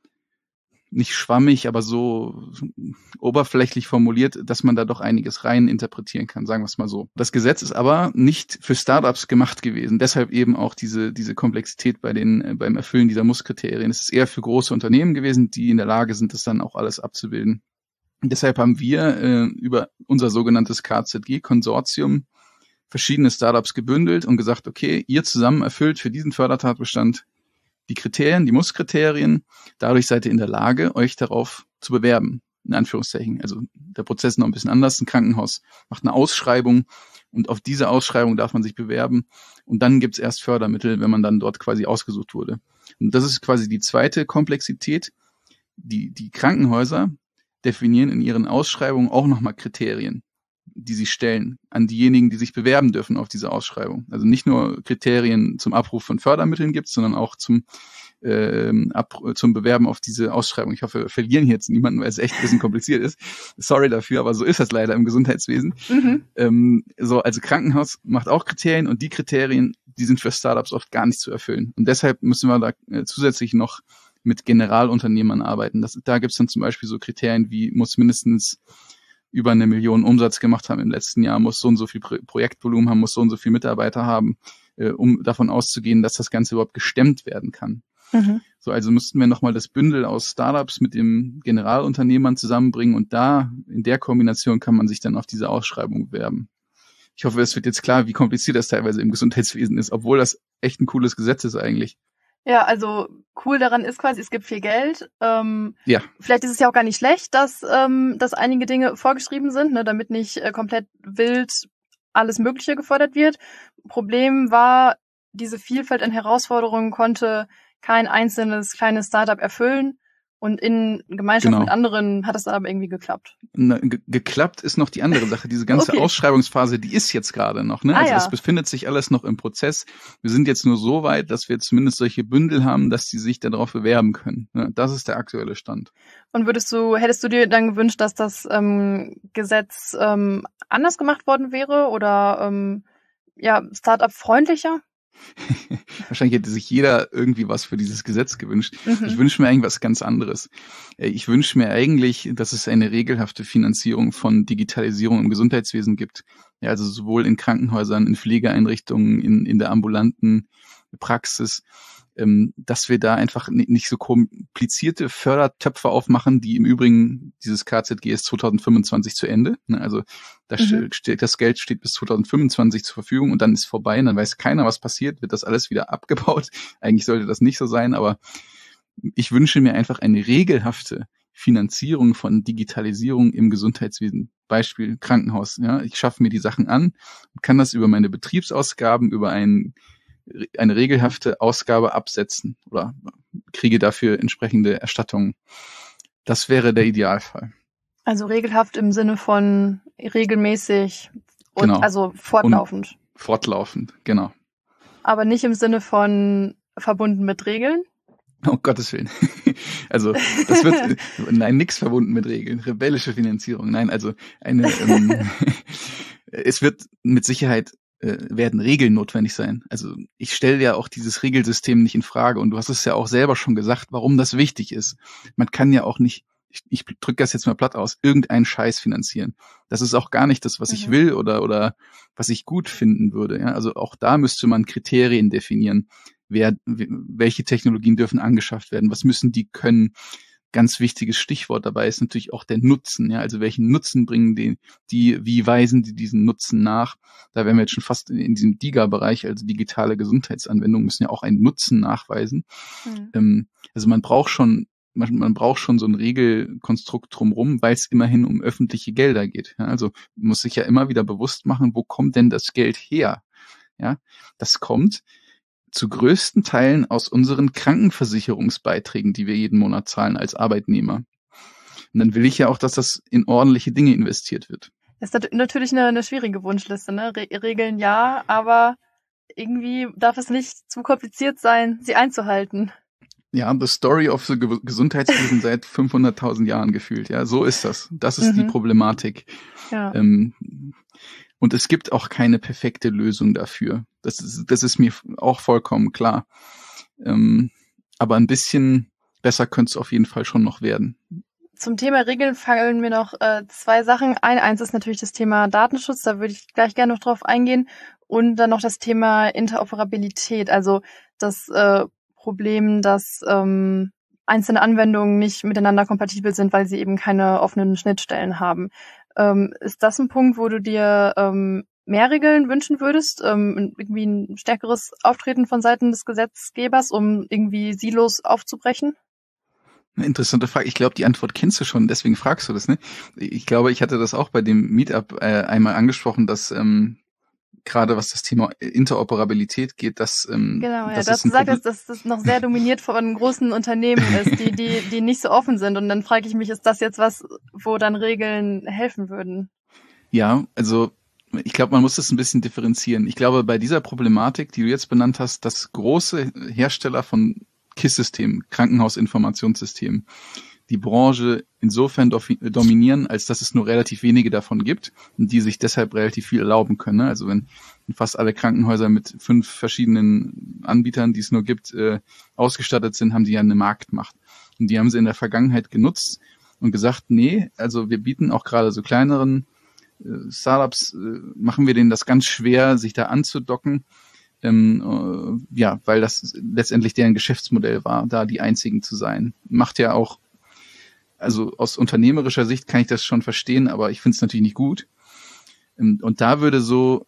nicht schwammig, aber so oberflächlich formuliert, dass man da doch einiges rein interpretieren kann, sagen wir es mal so. Das Gesetz ist aber nicht für Startups gemacht gewesen, deshalb eben auch diese Komplexität beim Erfüllen dieser Muss-Kriterien. Es ist eher für große Unternehmen gewesen, die in der Lage sind, das dann auch alles abzubilden. Und deshalb haben wir über unser sogenanntes KZG-Konsortium verschiedene Startups gebündelt und gesagt, okay, ihr zusammen erfüllt für diesen Fördertatbestand die Kriterien, die Muss-Kriterien. Dadurch seid ihr in der Lage, euch darauf zu bewerben, in Anführungszeichen. Also der Prozess ist noch ein bisschen anders. Ein Krankenhaus macht eine Ausschreibung und auf diese Ausschreibung darf man sich bewerben. Und dann gibt's erst Fördermittel, wenn man dann dort quasi ausgesucht wurde. Und das ist quasi die zweite Komplexität. Die Krankenhäuser definieren in ihren Ausschreibungen auch nochmal Kriterien, die sie stellen an diejenigen, die sich bewerben dürfen auf diese Ausschreibung. Also nicht nur Kriterien zum Abruf von Fördermitteln gibt, sondern auch zum Bewerben auf diese Ausschreibung. Ich hoffe, wir verlieren hier jetzt niemanden, weil es echt ein bisschen kompliziert ist. Sorry dafür, aber so ist das leider im Gesundheitswesen. Also Krankenhaus macht auch Kriterien und die Kriterien, die sind für Startups oft gar nicht zu erfüllen. Und deshalb müssen wir da zusätzlich noch mit Generalunternehmern arbeiten. Da gibt es dann zum Beispiel so Kriterien wie, muss mindestens über 1 Million Umsatz gemacht haben im letzten Jahr, muss so und so viel Projektvolumen haben, muss so und so viel Mitarbeiter haben, um davon auszugehen, dass das Ganze überhaupt gestemmt werden kann. So, also müssten wir nochmal das Bündel aus Startups mit dem Generalunternehmern zusammenbringen und da, in der Kombination kann man sich dann auf diese Ausschreibung bewerben. Ich hoffe, es wird jetzt klar, wie kompliziert das teilweise im Gesundheitswesen ist, obwohl das echt ein cooles Gesetz ist eigentlich.
Ja, also cool daran ist quasi, es gibt viel Geld. Vielleicht ist es ja auch gar nicht schlecht, dass einige Dinge vorgeschrieben sind, ne, damit nicht komplett wild alles Mögliche gefördert wird. Problem war, diese Vielfalt an Herausforderungen konnte kein einzelnes kleines Startup erfüllen. Und in Gemeinschaft mit anderen hat es aber irgendwie geklappt.
Geklappt ist noch die andere Sache. Diese ganze Ausschreibungsphase, die ist jetzt gerade noch. Ne? Das befindet sich alles noch im Prozess. Wir sind jetzt nur so weit, dass wir zumindest solche Bündel haben, dass die sich darauf bewerben können. Ne? Das ist der aktuelle Stand.
Und hättest du dir dann gewünscht, dass das Gesetz anders gemacht worden wäre oder Startup-freundlicher?
Wahrscheinlich hätte sich jeder irgendwie was für dieses Gesetz gewünscht. Ich wünsche mir eigentlich was ganz anderes. Ich wünsche mir eigentlich, dass es eine regelhafte Finanzierung von Digitalisierung im Gesundheitswesen gibt. Ja, also sowohl in Krankenhäusern, in Pflegeeinrichtungen, in der ambulanten Praxis, dass wir da einfach nicht so komplizierte Fördertöpfe aufmachen, die im Übrigen, dieses KZG ist 2025 zu Ende. Also das Geld steht bis 2025 zur Verfügung und dann ist vorbei und dann weiß keiner, was passiert, wird das alles wieder abgebaut. Eigentlich sollte das nicht so sein, aber ich wünsche mir einfach eine regelhafte Finanzierung von Digitalisierung im Gesundheitswesen. Beispiel Krankenhaus. Ja, ich schaffe mir die Sachen an und kann das über meine Betriebsausgaben, über eine regelhafte Ausgabe absetzen oder kriege dafür entsprechende Erstattungen. Das wäre der Idealfall.
Also regelhaft im Sinne von regelmäßig und also fortlaufend.
Und fortlaufend, genau.
Aber nicht im Sinne von verbunden mit Regeln?
Oh Gottes Willen. Also das wird, nix verbunden mit Regeln. Rebellische Finanzierung. Nein, also es wird mit Sicherheit werden Regeln notwendig sein. Also ich stelle ja auch dieses Regelsystem nicht in Frage und du hast es ja auch selber schon gesagt, warum das wichtig ist. Man kann ja auch nicht ich drücke das jetzt mal platt aus, irgendeinen Scheiß finanzieren. Das ist auch gar nicht das, was ich will oder was ich gut finden würde. Ja? Also auch da müsste man Kriterien definieren. Welche Technologien dürfen angeschafft werden? Was müssen die können? Ganz wichtiges Stichwort dabei ist natürlich auch der Nutzen. Ja? Also welchen Nutzen bringen wie weisen die diesen Nutzen nach? Da wären wir jetzt schon fast in diesem DiGA-Bereich, also digitale Gesundheitsanwendungen müssen ja auch einen Nutzen nachweisen. Also man braucht schon so ein Regelkonstrukt drumherum, weil es immerhin um öffentliche Gelder geht. Ja, also man muss sich ja immer wieder bewusst machen, wo kommt denn das Geld her? Ja, das kommt zu größten Teilen aus unseren Krankenversicherungsbeiträgen, die wir jeden Monat zahlen als Arbeitnehmer. Und dann will ich ja auch, dass das in ordentliche Dinge investiert wird.
Das ist natürlich eine schwierige Wunschliste, ne? Regeln ja, aber irgendwie darf es nicht zu kompliziert sein, sie einzuhalten.
Ja, the story of the Gesundheitswesen seit 500.000 Jahren gefühlt. Ja, so ist das. Das ist die Problematik.
Ja.
Und es gibt auch keine perfekte Lösung dafür. Das ist mir auch vollkommen klar. Aber ein bisschen besser könnte es auf jeden Fall schon noch werden.
Zum Thema Regeln fallen mir noch 2 Sachen ein. Eins ist natürlich das Thema Datenschutz, da würde ich gleich gerne noch drauf eingehen. Und dann noch das Thema Interoperabilität, also das Problem, dass einzelne Anwendungen nicht miteinander kompatibel sind, weil sie eben keine offenen Schnittstellen haben. Ist das ein Punkt, wo du dir mehr Regeln wünschen würdest? Irgendwie ein stärkeres Auftreten von Seiten des Gesetzgebers, um irgendwie Silos aufzubrechen?
Eine interessante Frage. Ich glaube, die Antwort kennst du schon, deswegen fragst du das, ne? Ich glaube, ich hatte das auch bei dem Meetup einmal angesprochen, dass gerade was das Thema Interoperabilität geht, dass
genau, ja, du hast gesagt, dass das noch sehr dominiert von großen Unternehmen ist, die nicht so offen sind. Und dann frage ich mich, ist das jetzt was, wo dann Regeln helfen würden?
Ja, also ich glaube, man muss das ein bisschen differenzieren. Ich glaube, bei dieser Problematik, die du jetzt benannt hast, dass große Hersteller von KISS-Systemen, Krankenhausinformationssystemen, die Branche insofern dominieren, als dass es nur relativ wenige davon gibt und die sich deshalb relativ viel erlauben können. Also wenn fast alle Krankenhäuser mit 5 verschiedenen Anbietern, die es nur gibt, ausgestattet sind, haben die ja eine Marktmacht. Und die haben sie in der Vergangenheit genutzt und gesagt, nee, also wir bieten auch gerade so kleineren Startups, machen wir denen das ganz schwer, sich da anzudocken. Ja, weil das letztendlich deren Geschäftsmodell war, da die einzigen zu sein. Macht ja auch, also aus unternehmerischer Sicht kann ich das schon verstehen, aber ich finde es natürlich nicht gut. Und da würde so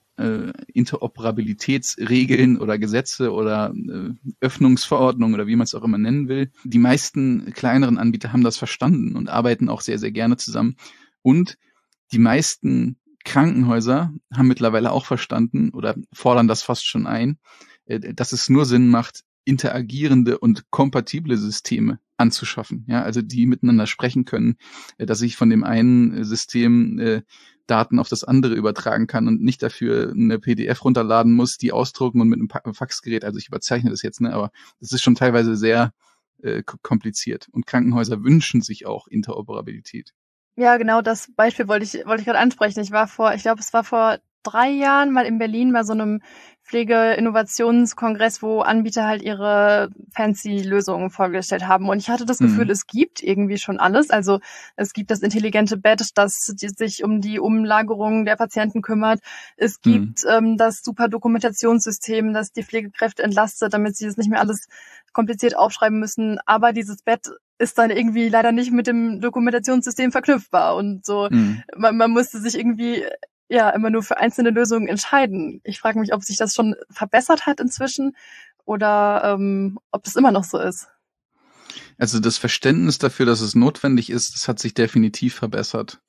Interoperabilitätsregeln oder Gesetze oder Öffnungsverordnungen oder wie man es auch immer nennen will, die meisten kleineren Anbieter haben das verstanden und arbeiten auch sehr, sehr gerne zusammen. Und die meisten Krankenhäuser haben mittlerweile auch verstanden oder fordern das fast schon ein, dass es nur Sinn macht, interagierende und kompatible Systeme anzuschaffen, ja, also die miteinander sprechen können, dass ich von dem einen System Daten auf das andere übertragen kann und nicht dafür eine PDF runterladen muss, die ausdrucken und mit einem Faxgerät, also ich überzeichne das jetzt, ne, aber das ist schon teilweise sehr kompliziert und Krankenhäuser wünschen sich auch Interoperabilität.
Ja, genau das Beispiel wollte ich gerade ansprechen. Ich glaube, es war vor 3 Jahren mal in Berlin bei so einem Pflege-Innovationskongress, wo Anbieter halt ihre fancy Lösungen vorgestellt haben. Und ich hatte das Gefühl, es gibt irgendwie schon alles. Also es gibt das intelligente Bett, das sich um die Umlagerung der Patienten kümmert. Es gibt das super Dokumentationssystem, das die Pflegekräfte entlastet, damit sie das nicht mehr alles kompliziert aufschreiben müssen. Aber dieses Bett ist dann irgendwie leider nicht mit dem Dokumentationssystem verknüpfbar. Und so, man musste sich irgendwie immer nur für einzelne Lösungen entscheiden. Ich frage mich, ob sich das schon verbessert hat inzwischen oder ob das immer noch so ist.
Also das Verständnis dafür, dass es notwendig ist, das hat sich definitiv verbessert.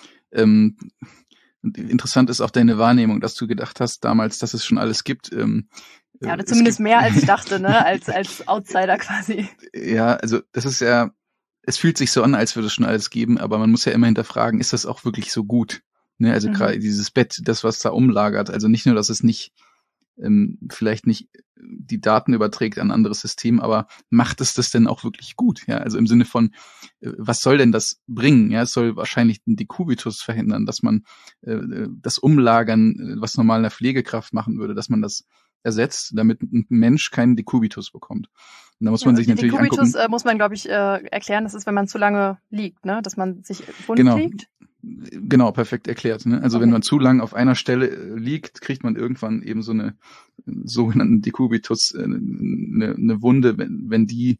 Interessant ist auch deine Wahrnehmung, dass du gedacht hast damals, dass es schon alles gibt.
Ja, oder zumindest mehr als ich dachte, ne, als Outsider quasi.
Ja, also das ist ja, es fühlt sich so an, als würde es schon alles geben, aber man muss ja immer hinterfragen, ist das auch wirklich so gut? Ne, also gerade dieses Bett, das, was da umlagert, also nicht nur, dass es nicht vielleicht nicht die Daten überträgt an ein anderes System, aber macht es das denn auch wirklich gut? Ja, also im Sinne von, was soll denn das bringen? Ja, es soll wahrscheinlich den Dekubitus verhindern, dass man das Umlagern, was normal eine Pflegekraft machen würde, dass man das ersetzt, damit ein Mensch keinen Dekubitus bekommt. Und da muss man sich natürlich
Dekubitus
angucken.
muss man, glaube ich, erklären. Das ist, wenn man zu lange liegt, ne? Dass man sich wund liegt.
Genau, perfekt erklärt. Ne? Also wenn man zu lang auf einer Stelle liegt, kriegt man irgendwann eben so eine sogenannten Dekubitus, eine Wunde, wenn die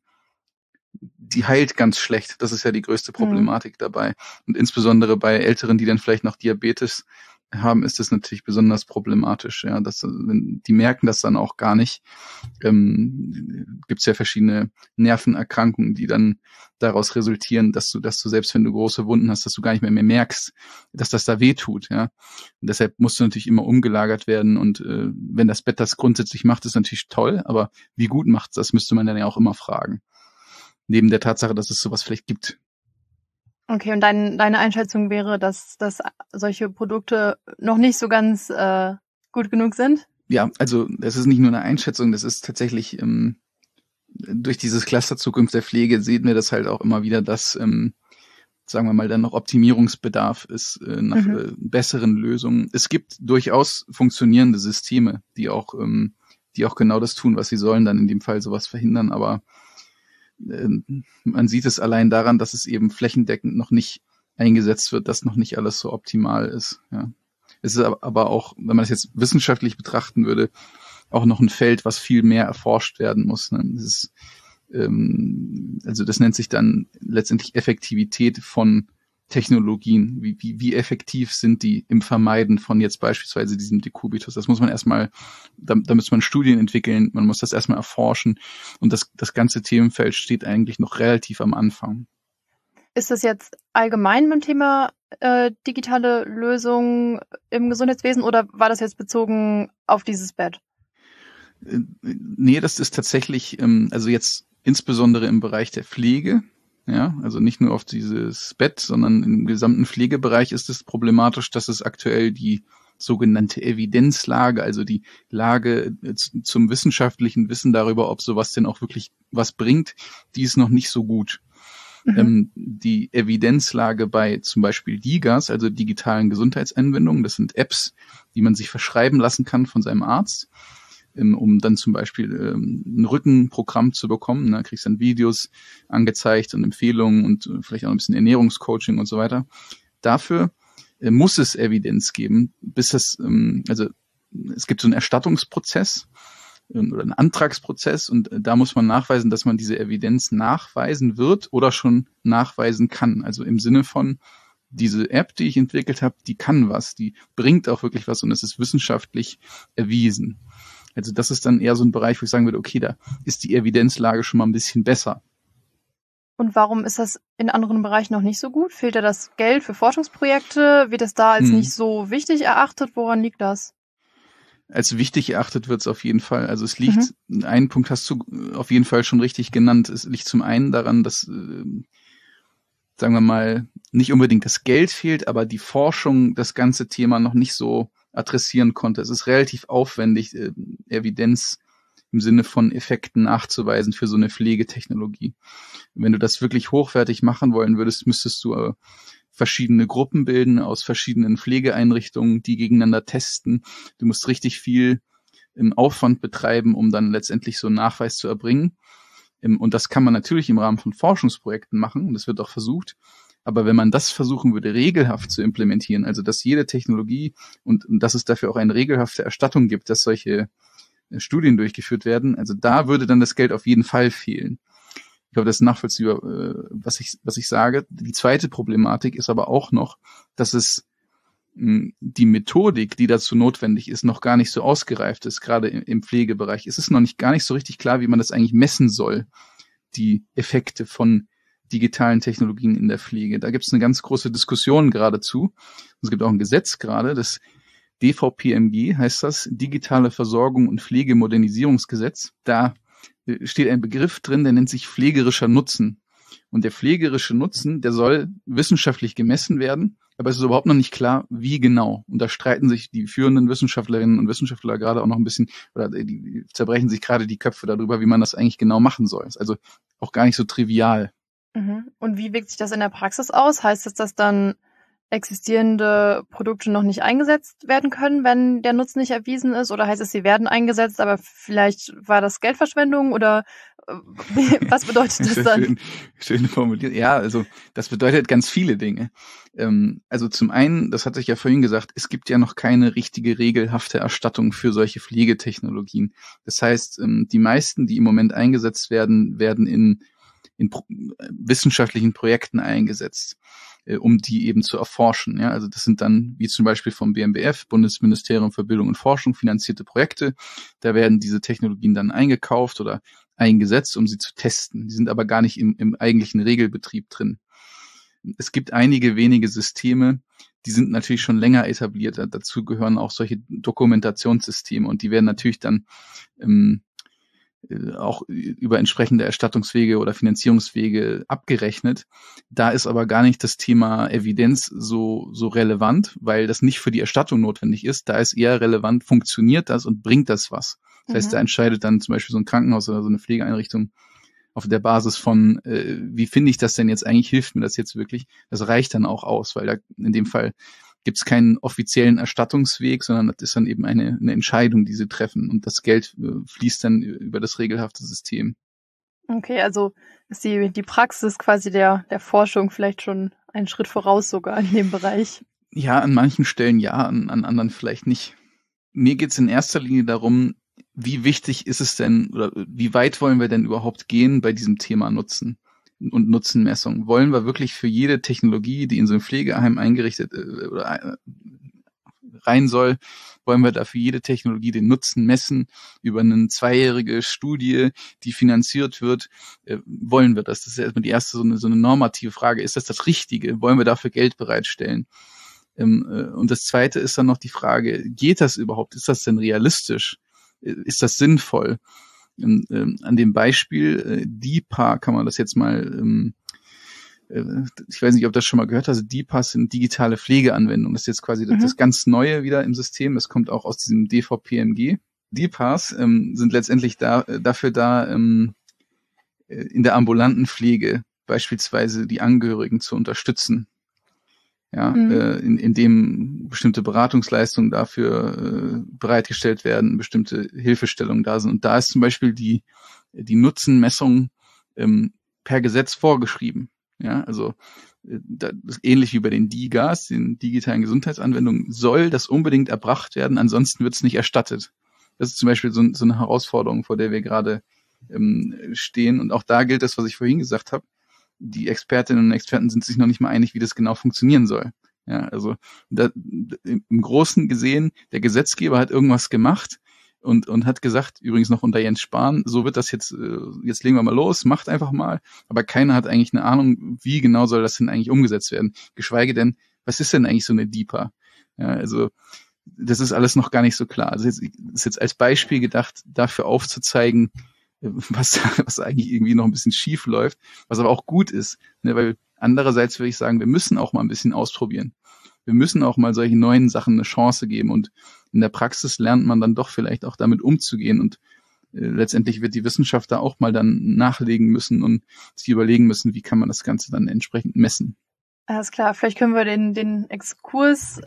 heilt ganz schlecht. Das ist ja die größte Problematik dabei. Und insbesondere bei Älteren, die dann vielleicht noch Diabetes haben, ist das natürlich besonders problematisch. Ja, wenn die merken das dann auch gar nicht. Gibt es ja verschiedene Nervenerkrankungen, die dann daraus resultieren, dass du selbst wenn du große Wunden hast, dass du gar nicht mehr merkst, dass das da weh tut. Ja, und deshalb musst du natürlich immer umgelagert werden. Und wenn das Bett das grundsätzlich macht, ist natürlich toll. Aber wie gut macht's das, müsste man dann ja auch immer fragen. Neben der Tatsache, dass es sowas vielleicht gibt.
Okay, und deine Einschätzung wäre, dass solche Produkte noch nicht so ganz gut genug sind? Ja,
also das ist nicht nur eine Einschätzung, das ist tatsächlich durch dieses Cluster Zukunft der Pflege sehen wir das halt auch immer wieder, dass, sagen wir mal, dann noch Optimierungsbedarf ist nach besseren Lösungen. Es gibt durchaus funktionierende Systeme, die auch genau das tun, was sie sollen, dann in dem Fall sowas verhindern, aber man sieht es allein daran, dass es eben flächendeckend noch nicht eingesetzt wird, dass noch nicht alles so optimal ist. Ja. Es ist aber auch, wenn man es jetzt wissenschaftlich betrachten würde, auch noch ein Feld, was viel mehr erforscht werden muss. Ne? Das ist, also das nennt sich dann letztendlich Effektivität von Technologien. Wie effektiv sind die im Vermeiden von jetzt beispielsweise diesem Dekubitus? Das muss man erstmal, da muss man Studien entwickeln, man muss das erstmal erforschen und das ganze Themenfeld steht eigentlich noch relativ am Anfang.
Ist das jetzt allgemein beim Thema digitale Lösungen im Gesundheitswesen oder war das jetzt bezogen auf dieses Bett?
Nee, das ist tatsächlich, also jetzt insbesondere im Bereich der Pflege. Ja, also nicht nur auf dieses Bett, sondern im gesamten Pflegebereich ist es problematisch, dass es aktuell die sogenannte Evidenzlage, also die Lage zum wissenschaftlichen Wissen darüber, ob sowas denn auch wirklich was bringt, die ist noch nicht so gut. Die Evidenzlage bei zum Beispiel DiGAs, also digitalen Gesundheitsanwendungen, das sind Apps, die man sich verschreiben lassen kann von seinem Arzt, um dann zum Beispiel ein Rückenprogramm zu bekommen. Da kriegst du dann Videos angezeigt und Empfehlungen und vielleicht auch ein bisschen Ernährungscoaching und so weiter. Dafür muss es Evidenz geben, bis also es gibt so einen Erstattungsprozess oder einen Antragsprozess und da muss man nachweisen, dass man diese Evidenz nachweisen wird oder schon nachweisen kann. Also im Sinne von, diese App, die ich entwickelt habe, die kann was, die bringt auch wirklich was und es ist wissenschaftlich erwiesen. Also das ist dann eher so ein Bereich, wo ich sagen würde, okay, da ist die Evidenzlage schon mal ein bisschen besser.
Und warum ist das in anderen Bereichen noch nicht so gut? Fehlt da das Geld für Forschungsprojekte? Wird es da als nicht so wichtig erachtet? Woran liegt das?
Als wichtig erachtet wird es auf jeden Fall. Also es liegt, einen Punkt hast du auf jeden Fall schon richtig genannt. Es liegt zum einen daran, dass, sagen wir mal, nicht unbedingt das Geld fehlt, aber die Forschung das ganze Thema noch nicht so adressieren konnte. Es ist relativ aufwendig, Evidenz im Sinne von Effekten nachzuweisen für so eine Pflegetechnologie. Wenn du das wirklich hochwertig machen wollen würdest, müsstest du verschiedene Gruppen bilden aus verschiedenen Pflegeeinrichtungen, die gegeneinander testen. Du musst richtig viel Aufwand betreiben, um dann letztendlich so einen Nachweis zu erbringen. Und das kann man natürlich im Rahmen von Forschungsprojekten machen und das wird auch versucht. Aber wenn man das versuchen würde, regelhaft zu implementieren, also dass jede Technologie und dass es dafür auch eine regelhafte Erstattung gibt, dass solche Studien durchgeführt werden, also da würde dann das Geld auf jeden Fall fehlen. Ich glaube, das ist nachvollziehbar, was ich sage. Die zweite Problematik ist aber auch noch, dass es die Methodik, die dazu notwendig ist, noch gar nicht so ausgereift ist, gerade im Pflegebereich. Es ist noch gar nicht so richtig klar, wie man das eigentlich messen soll, die Effekte von digitalen Technologien in der Pflege. Da gibt es eine ganz große Diskussion geradezu. Es gibt auch ein Gesetz gerade, das DVPMG heißt das, Digitale Versorgung und Pflegemodernisierungsgesetz. Da steht ein Begriff drin, der nennt sich pflegerischer Nutzen. Und der pflegerische Nutzen, der soll wissenschaftlich gemessen werden, aber es ist überhaupt noch nicht klar, wie genau. Und da streiten sich die führenden Wissenschaftlerinnen und Wissenschaftler gerade auch noch ein bisschen, oder die zerbrechen sich gerade die Köpfe darüber, wie man das eigentlich genau machen soll. Ist also auch gar nicht so trivial.
Und wie wirkt sich das in der Praxis aus? Heißt das, dass dann existierende Produkte noch nicht eingesetzt werden können, wenn der Nutzen nicht erwiesen ist? Oder heißt es, sie werden eingesetzt, aber vielleicht war das Geldverschwendung? Oder was bedeutet das dann?
Schön formuliert. Ja, also das bedeutet ganz viele Dinge. Also zum einen, das hatte ich ja vorhin gesagt, es gibt ja noch keine richtige regelhafte Erstattung für solche Pflegetechnologien. Das heißt, die meisten, die im Moment eingesetzt werden, werden in wissenschaftlichen Projekten eingesetzt, um die eben zu erforschen. Ja, also das sind dann, wie zum Beispiel vom BMBF, Bundesministerium für Bildung und Forschung, finanzierte Projekte. Da werden diese Technologien dann eingekauft oder eingesetzt, um sie zu testen. Die sind aber gar nicht im eigentlichen Regelbetrieb drin. Es gibt einige wenige Systeme, die sind natürlich schon länger etabliert. Dazu gehören auch solche Dokumentationssysteme und die werden natürlich dann auch über entsprechende Erstattungswege oder Finanzierungswege abgerechnet. Da ist aber gar nicht das Thema Evidenz so relevant, weil das nicht für die Erstattung notwendig ist. Da ist eher relevant, funktioniert das und bringt das was? Das heißt, da entscheidet dann zum Beispiel so ein Krankenhaus oder so eine Pflegeeinrichtung auf der Basis von, wie finde ich das denn jetzt eigentlich, hilft mir das jetzt wirklich? Das reicht dann auch aus, weil da in dem Fall gibt es keinen offiziellen Erstattungsweg, sondern das ist dann eben eine Entscheidung, die sie treffen. Und das Geld fließt dann über das regelhafte System.
Okay, also ist die Praxis quasi der Forschung vielleicht schon einen Schritt voraus sogar in dem Bereich?
Ja, an manchen Stellen ja, an anderen vielleicht nicht. Mir geht es in erster Linie darum, wie wichtig ist es denn oder wie weit wollen wir denn überhaupt gehen bei diesem Thema Nutzen und Nutzenmessung? Wollen wir wirklich für jede Technologie, die in so einem Pflegeheim eingerichtet oder rein soll, wollen wir da für jede Technologie den Nutzen messen über eine 2-jährige Studie, die finanziert wird? Wollen wir das? Das ist erstmal die erste so eine normative Frage. Ist das Richtige? Wollen wir dafür Geld bereitstellen? Und das Zweite ist dann noch die Frage, geht das überhaupt? Ist das denn realistisch? Ist das sinnvoll? An dem Beispiel DIPA kann man das jetzt mal, ich weiß nicht, ob du das schon mal gehört hast, DIPAs sind digitale Pflegeanwendungen. Das ist jetzt quasi das ganz Neue wieder im System. Das kommt auch aus diesem DVPMG. DIPAs sind letztendlich dafür da, in der ambulanten Pflege beispielsweise die Angehörigen zu unterstützen. Ja, in dem bestimmte Beratungsleistungen dafür bereitgestellt werden, bestimmte Hilfestellungen da sind. Und da ist zum Beispiel die Nutzenmessung per Gesetz vorgeschrieben. Ja, also das ist ähnlich wie bei den DiGAs, den digitalen Gesundheitsanwendungen, soll das unbedingt erbracht werden, ansonsten wird es nicht erstattet. Das ist zum Beispiel so eine Herausforderung, vor der wir gerade stehen. Und auch da gilt das, was ich vorhin gesagt habe. Die Expertinnen und Experten sind sich noch nicht mal einig, wie das genau funktionieren soll. Ja, also im Großen gesehen, der Gesetzgeber hat irgendwas gemacht und hat gesagt, übrigens noch unter Jens Spahn, so wird das jetzt legen wir mal los, macht einfach mal. Aber keiner hat eigentlich eine Ahnung, wie genau soll das denn eigentlich umgesetzt werden. Geschweige denn, was ist denn eigentlich so eine DIPA? Ja, also das ist alles noch gar nicht so klar. Also ist jetzt als Beispiel gedacht, dafür aufzuzeigen, was eigentlich irgendwie noch ein bisschen schief läuft, was aber auch gut ist, ne, weil andererseits würde ich sagen, wir müssen auch mal ein bisschen ausprobieren. Wir müssen auch mal solche neuen Sachen eine Chance geben und in der Praxis lernt man dann doch vielleicht auch damit umzugehen und letztendlich wird die Wissenschaft da auch mal dann nachlegen müssen und sich überlegen müssen, wie kann man das Ganze dann entsprechend messen.
Alles klar, vielleicht können wir den Exkurs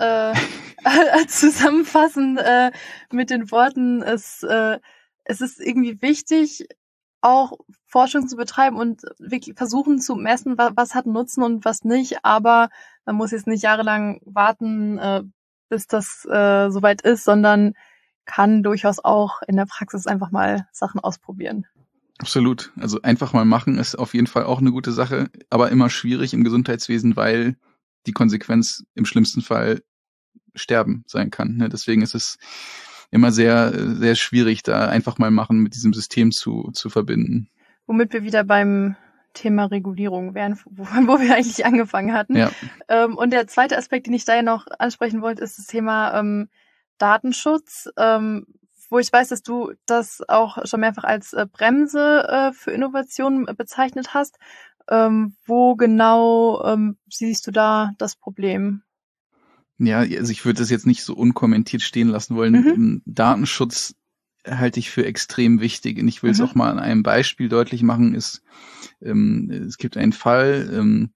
zusammenfassen mit den Worten, es ist irgendwie wichtig, auch Forschung zu betreiben und wirklich versuchen zu messen, was hat Nutzen und was nicht. Aber man muss jetzt nicht jahrelang warten, bis das soweit ist, sondern kann durchaus auch in der Praxis einfach mal Sachen ausprobieren.
Absolut. Also einfach mal machen ist auf jeden Fall auch eine gute Sache, aber immer schwierig im Gesundheitswesen, weil die Konsequenz im schlimmsten Fall Sterben sein kann. Deswegen ist es immer sehr, sehr schwierig, da einfach mal machen mit diesem System zu verbinden.
Womit wir wieder beim Thema Regulierung wären, wo wir eigentlich angefangen hatten.
Ja.
Und der zweite Aspekt, den ich da ja noch ansprechen wollte, ist das Thema Datenschutz, wo ich weiß, dass du das auch schon mehrfach als Bremse für Innovationen bezeichnet hast. Wo genau siehst du da das Problem?
Ja, also ich würde das jetzt nicht so unkommentiert stehen lassen wollen. Datenschutz halte ich für extrem wichtig. Und ich will es auch mal an einem Beispiel deutlich machen, es gibt einen Fall,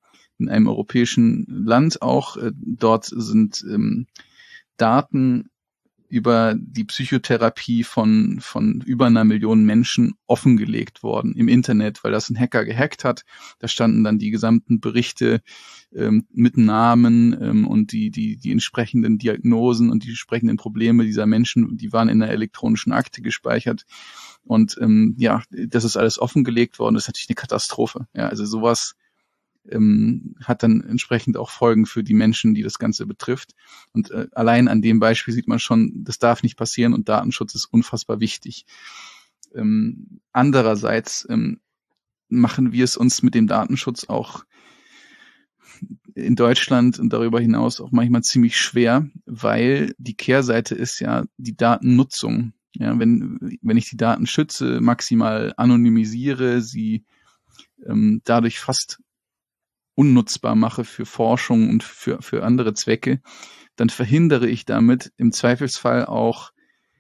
in einem europäischen Land auch. Dort sind Daten über die Psychotherapie von über 1 Million Menschen offengelegt worden im Internet, weil das ein Hacker gehackt hat. Da standen dann die gesamten Berichte mit Namen und die entsprechenden Diagnosen und die entsprechenden Probleme dieser Menschen, die waren in der elektronischen Akte gespeichert. Und das ist alles offengelegt worden. Das ist natürlich eine Katastrophe. Ja, also sowas hat dann entsprechend auch Folgen für die Menschen, die das Ganze betrifft. Und allein an dem Beispiel sieht man schon, das darf nicht passieren und Datenschutz ist unfassbar wichtig. Andererseits machen wir es uns mit dem Datenschutz auch in Deutschland und darüber hinaus auch manchmal ziemlich schwer, weil die Kehrseite ist ja die Datennutzung. Ja, wenn ich die Daten schütze, maximal anonymisiere, sie dadurch fast unnutzbar mache für Forschung und für andere Zwecke, dann verhindere ich damit im Zweifelsfall auch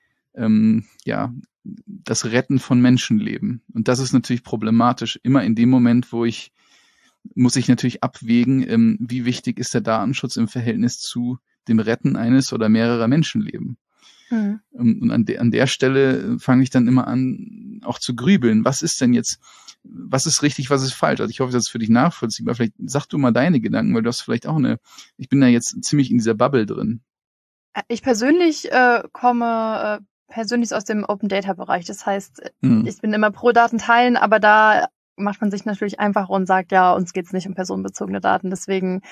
das Retten von Menschenleben. Und das ist natürlich problematisch. Immer in dem Moment, muss ich natürlich abwägen, wie wichtig ist der Datenschutz im Verhältnis zu dem Retten eines oder mehrerer Menschenleben. Mhm. Und an der Stelle fange ich dann immer an, auch zu grübeln. Was ist denn jetzt, was ist richtig, was ist falsch? Also ich hoffe, das ist für dich nachvollziehbar. Vielleicht sag du mal deine Gedanken, weil du hast vielleicht auch ich bin da jetzt ziemlich in dieser Bubble drin.
Ich persönlich komme persönlich aus dem Open Data Bereich. Das heißt, ich bin immer pro Daten teilen, aber da macht man sich natürlich einfach und sagt, ja, uns geht's nicht um personenbezogene Daten. Deswegen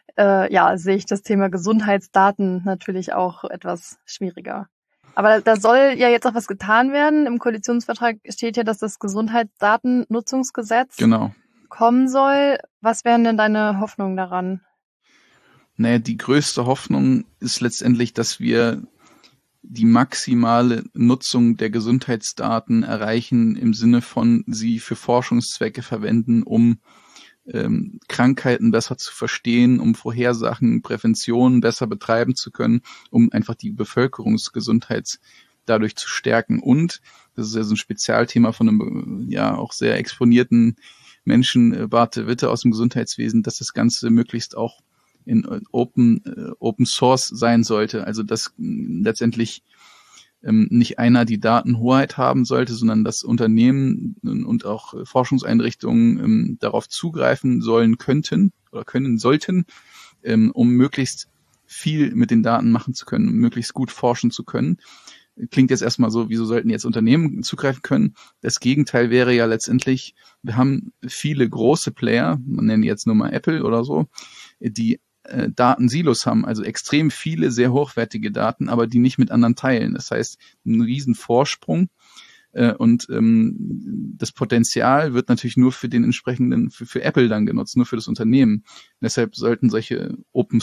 sehe ich das Thema Gesundheitsdaten natürlich auch etwas schwieriger. Aber da soll ja jetzt auch was getan werden. Im Koalitionsvertrag steht ja, dass das Gesundheitsdatennutzungsgesetz kommen soll. Was wären denn deine Hoffnungen daran?
Naja, die größte Hoffnung ist letztendlich, dass wir die maximale Nutzung der Gesundheitsdaten erreichen, im Sinne von sie für Forschungszwecke verwenden, um Krankheiten besser zu verstehen, um Vorhersagen, Prävention besser betreiben zu können, um einfach die Bevölkerungsgesundheit dadurch zu stärken. Und, das ist ja so ein Spezialthema von einem auch sehr exponierten Menschen, Barte Witte aus dem Gesundheitswesen, dass das Ganze möglichst auch in Open Source sein sollte. Also dass letztendlich nicht einer die Datenhoheit haben sollte, sondern dass Unternehmen und auch Forschungseinrichtungen darauf zugreifen sollen können sollten, um möglichst viel mit den Daten machen zu können, um möglichst gut forschen zu können. Klingt jetzt erstmal so, wieso sollten jetzt Unternehmen zugreifen können? Das Gegenteil wäre ja letztendlich, wir haben viele große Player, man nennt jetzt nur mal Apple oder so, die Datensilos haben, also extrem viele sehr hochwertige Daten, aber die nicht mit anderen teilen. Das heißt, ein riesen Vorsprung und das Potenzial wird natürlich nur für den entsprechenden, für Apple dann genutzt, nur für das Unternehmen. Deshalb sollten solche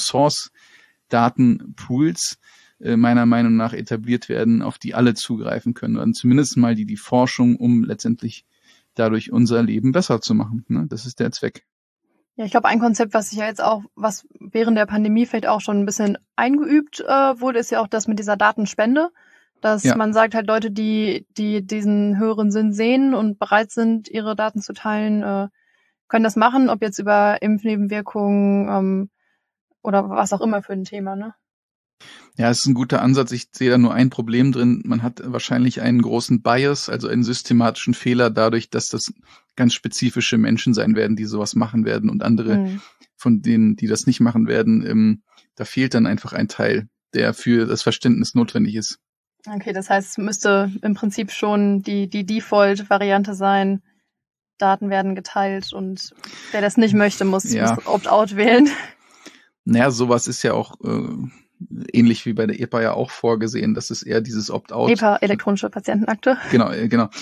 Open-Source-Datenpools meiner Meinung nach etabliert werden, auf die alle zugreifen können. Und zumindest mal die Forschung, um letztendlich dadurch unser Leben besser zu machen. Ne? Das ist der Zweck.
Ja, ich glaube, ein Konzept, was während der Pandemie vielleicht auch schon ein bisschen eingeübt wurde, ist ja auch das mit dieser Datenspende, dass man sagt halt Leute, die diesen höheren Sinn sehen und bereit sind, ihre Daten zu teilen, können das machen, ob jetzt über Impfnebenwirkungen oder was auch immer für ein Thema, ne?
Ja, es ist ein guter Ansatz. Ich sehe da nur ein Problem drin. Man hat wahrscheinlich einen großen Bias, also einen systematischen Fehler dadurch, dass das ganz spezifische Menschen sein werden, die sowas machen werden und andere von denen, die das nicht machen werden, da fehlt dann einfach ein Teil, der für das Verständnis notwendig ist.
Okay, das heißt, es müsste im Prinzip schon die Default-Variante sein. Daten werden geteilt und wer das nicht möchte, muss Opt-out wählen.
Naja, sowas ist ja auch ähnlich wie bei der EPA ja auch vorgesehen, dass es eher dieses Opt-out.
EPA, elektronische Patientenakte.
Genau.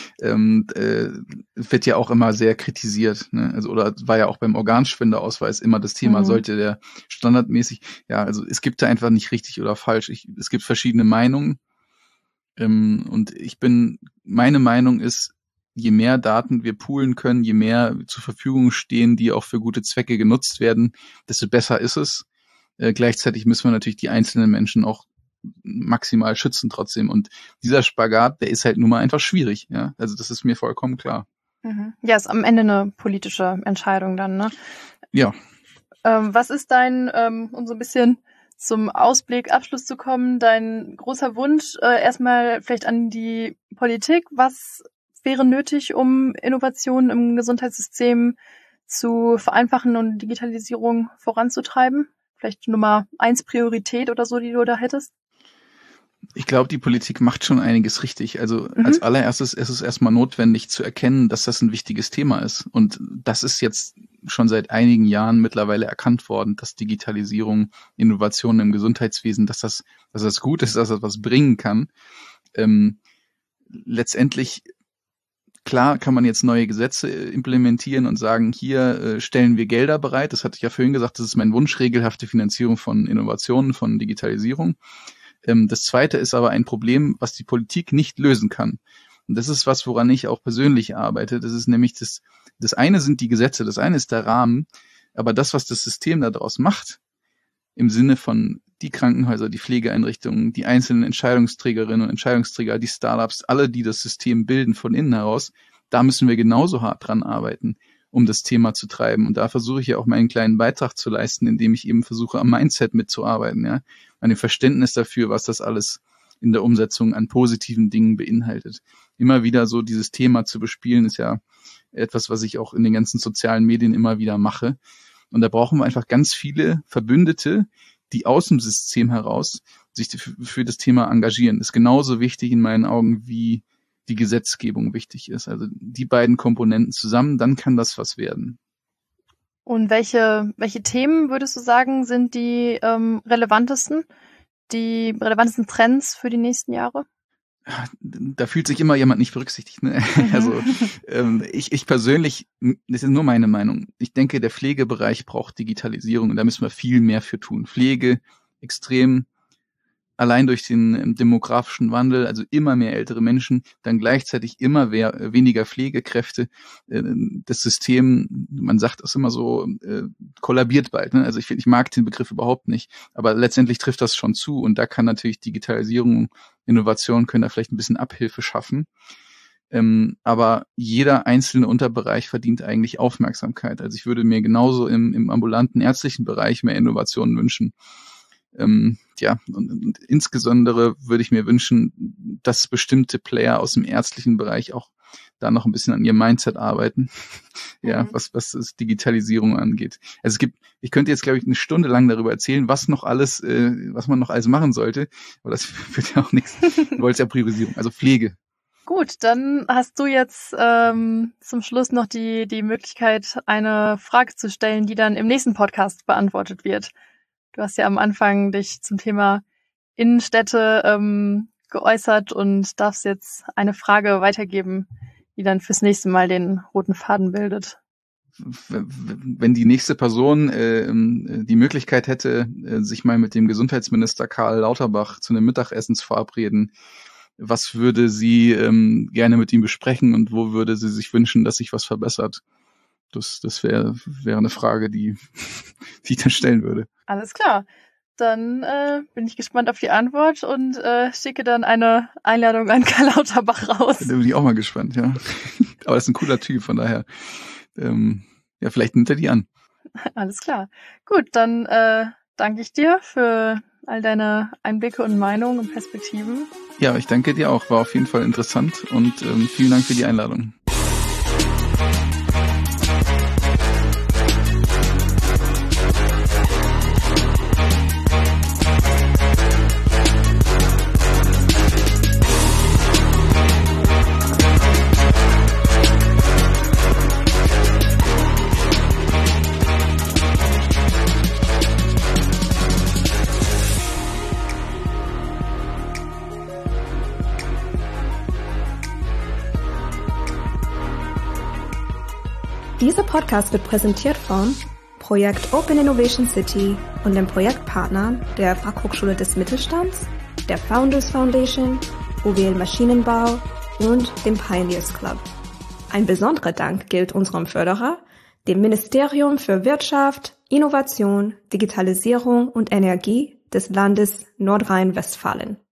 Wird ja auch immer sehr kritisiert, ne? Also, oder war ja auch beim Organspendeausweis immer das Thema, sollte der standardmäßig, also es gibt da einfach nicht richtig oder falsch. Es gibt verschiedene Meinungen. Und meine Meinung ist, je mehr Daten wir poolen können, je mehr zur Verfügung stehen, die auch für gute Zwecke genutzt werden, desto besser ist es. Gleichzeitig müssen wir natürlich die einzelnen Menschen auch maximal schützen trotzdem. Und dieser Spagat, der ist halt nun mal einfach schwierig. Ja, also das ist mir vollkommen klar.
Ja, ist am Ende eine politische Entscheidung dann, ne?
Ja.
Was ist dein, um so ein bisschen zum Ausblick, Abschluss zu kommen, dein großer Wunsch erstmal vielleicht an die Politik? Was wäre nötig, um Innovationen im Gesundheitssystem zu vereinfachen und Digitalisierung voranzutreiben? Vielleicht Nummer 1 Priorität oder so, die du da hättest?
Ich glaube, die Politik macht schon einiges richtig. Also als allererstes ist es erstmal notwendig zu erkennen, dass das ein wichtiges Thema ist. Und das ist jetzt schon seit einigen Jahren mittlerweile erkannt worden, dass Digitalisierung, Innovationen im Gesundheitswesen, dass das gut ist, dass das was bringen kann. Letztendlich, klar kann man jetzt neue Gesetze implementieren und sagen, hier stellen wir Gelder bereit. Das hatte ich ja vorhin gesagt, das ist mein Wunsch, regelhafte Finanzierung von Innovationen, von Digitalisierung. Das Zweite ist aber ein Problem, was die Politik nicht lösen kann. Und das ist was, woran ich auch persönlich arbeite. Das ist nämlich das eine sind die Gesetze, das eine ist der Rahmen, aber das, was das System daraus macht, im Sinne von die Krankenhäuser, die Pflegeeinrichtungen, die einzelnen Entscheidungsträgerinnen und Entscheidungsträger, die Startups, alle, die das System bilden von innen heraus, da müssen wir genauso hart dran arbeiten, um das Thema zu treiben. Und da versuche ich ja auch meinen kleinen Beitrag zu leisten, indem ich eben versuche, am Mindset mitzuarbeiten, ja, an dem Verständnis dafür, was das alles in der Umsetzung an positiven Dingen beinhaltet. Immer wieder so dieses Thema zu bespielen, ist ja etwas, was ich auch in den ganzen sozialen Medien immer wieder mache. Und da brauchen wir einfach ganz viele Verbündete, die aus dem System heraus sich für das Thema engagieren. Das ist genauso wichtig in meinen Augen, wie die Gesetzgebung wichtig ist. Also die beiden Komponenten zusammen, dann kann das was werden.
Und welche Themen, würdest du sagen, sind die relevantesten Trends für die nächsten Jahre?
Da fühlt sich immer jemand nicht berücksichtigt. Ne? Also ich persönlich, das ist nur meine Meinung, ich denke, der Pflegebereich braucht Digitalisierung und da müssen wir viel mehr für tun. Pflege extrem, allein durch den demografischen Wandel, also immer mehr ältere Menschen, dann gleichzeitig immer weniger Pflegekräfte. Das System, man sagt es immer so, kollabiert bald. Ne? Also ich mag den Begriff überhaupt nicht, aber letztendlich trifft das schon zu und da kann natürlich Digitalisierung, Innovation können da vielleicht ein bisschen Abhilfe schaffen. Aber jeder einzelne Unterbereich verdient eigentlich Aufmerksamkeit. Also ich würde mir genauso im ambulanten ärztlichen Bereich mehr Innovationen wünschen. Und insbesondere würde ich mir wünschen, dass bestimmte Player aus dem ärztlichen Bereich auch da noch ein bisschen an ihrem Mindset arbeiten, was das Digitalisierung angeht. Also ich könnte jetzt, glaube ich, eine Stunde lang darüber erzählen, was man noch alles machen sollte, aber das führt ja auch nichts. Du wolltest ja Priorisierung, also Pflege.
Gut, dann hast du jetzt zum Schluss noch die Möglichkeit, eine Frage zu stellen, die dann im nächsten Podcast beantwortet wird. Du hast ja am Anfang dich zum Thema Innenstädte geäußert und darfst jetzt eine Frage weitergeben, die dann fürs nächste Mal den roten Faden bildet.
Wenn die nächste Person die Möglichkeit hätte, sich mal mit dem Gesundheitsminister Karl Lauterbach zu einem Mittagessen zu verabreden, was würde sie gerne mit ihm besprechen und wo würde sie sich wünschen, dass sich was verbessert? Das wäre eine Frage, die ich dann stellen würde.
Alles klar. Dann bin ich gespannt auf die Antwort und schicke dann eine Einladung an Karl Lauterbach raus.
Da bin ich auch mal gespannt, ja. Aber das ist ein cooler Typ, von daher, vielleicht nimmt er die an.
Alles klar. Gut, dann danke ich dir für all deine Einblicke und Meinungen und Perspektiven.
Ja, ich danke dir auch. War auf jeden Fall interessant und vielen Dank für die Einladung.
Dieser Podcast wird präsentiert von Projekt Open Innovation City und dem Projektpartnern der Fachhochschule des Mittelstands, der Founders Foundation, OWL Maschinenbau und dem Pioneers Club. Ein besonderer Dank gilt unserem Förderer, dem Ministerium für Wirtschaft, Innovation, Digitalisierung und Energie des Landes Nordrhein-Westfalen.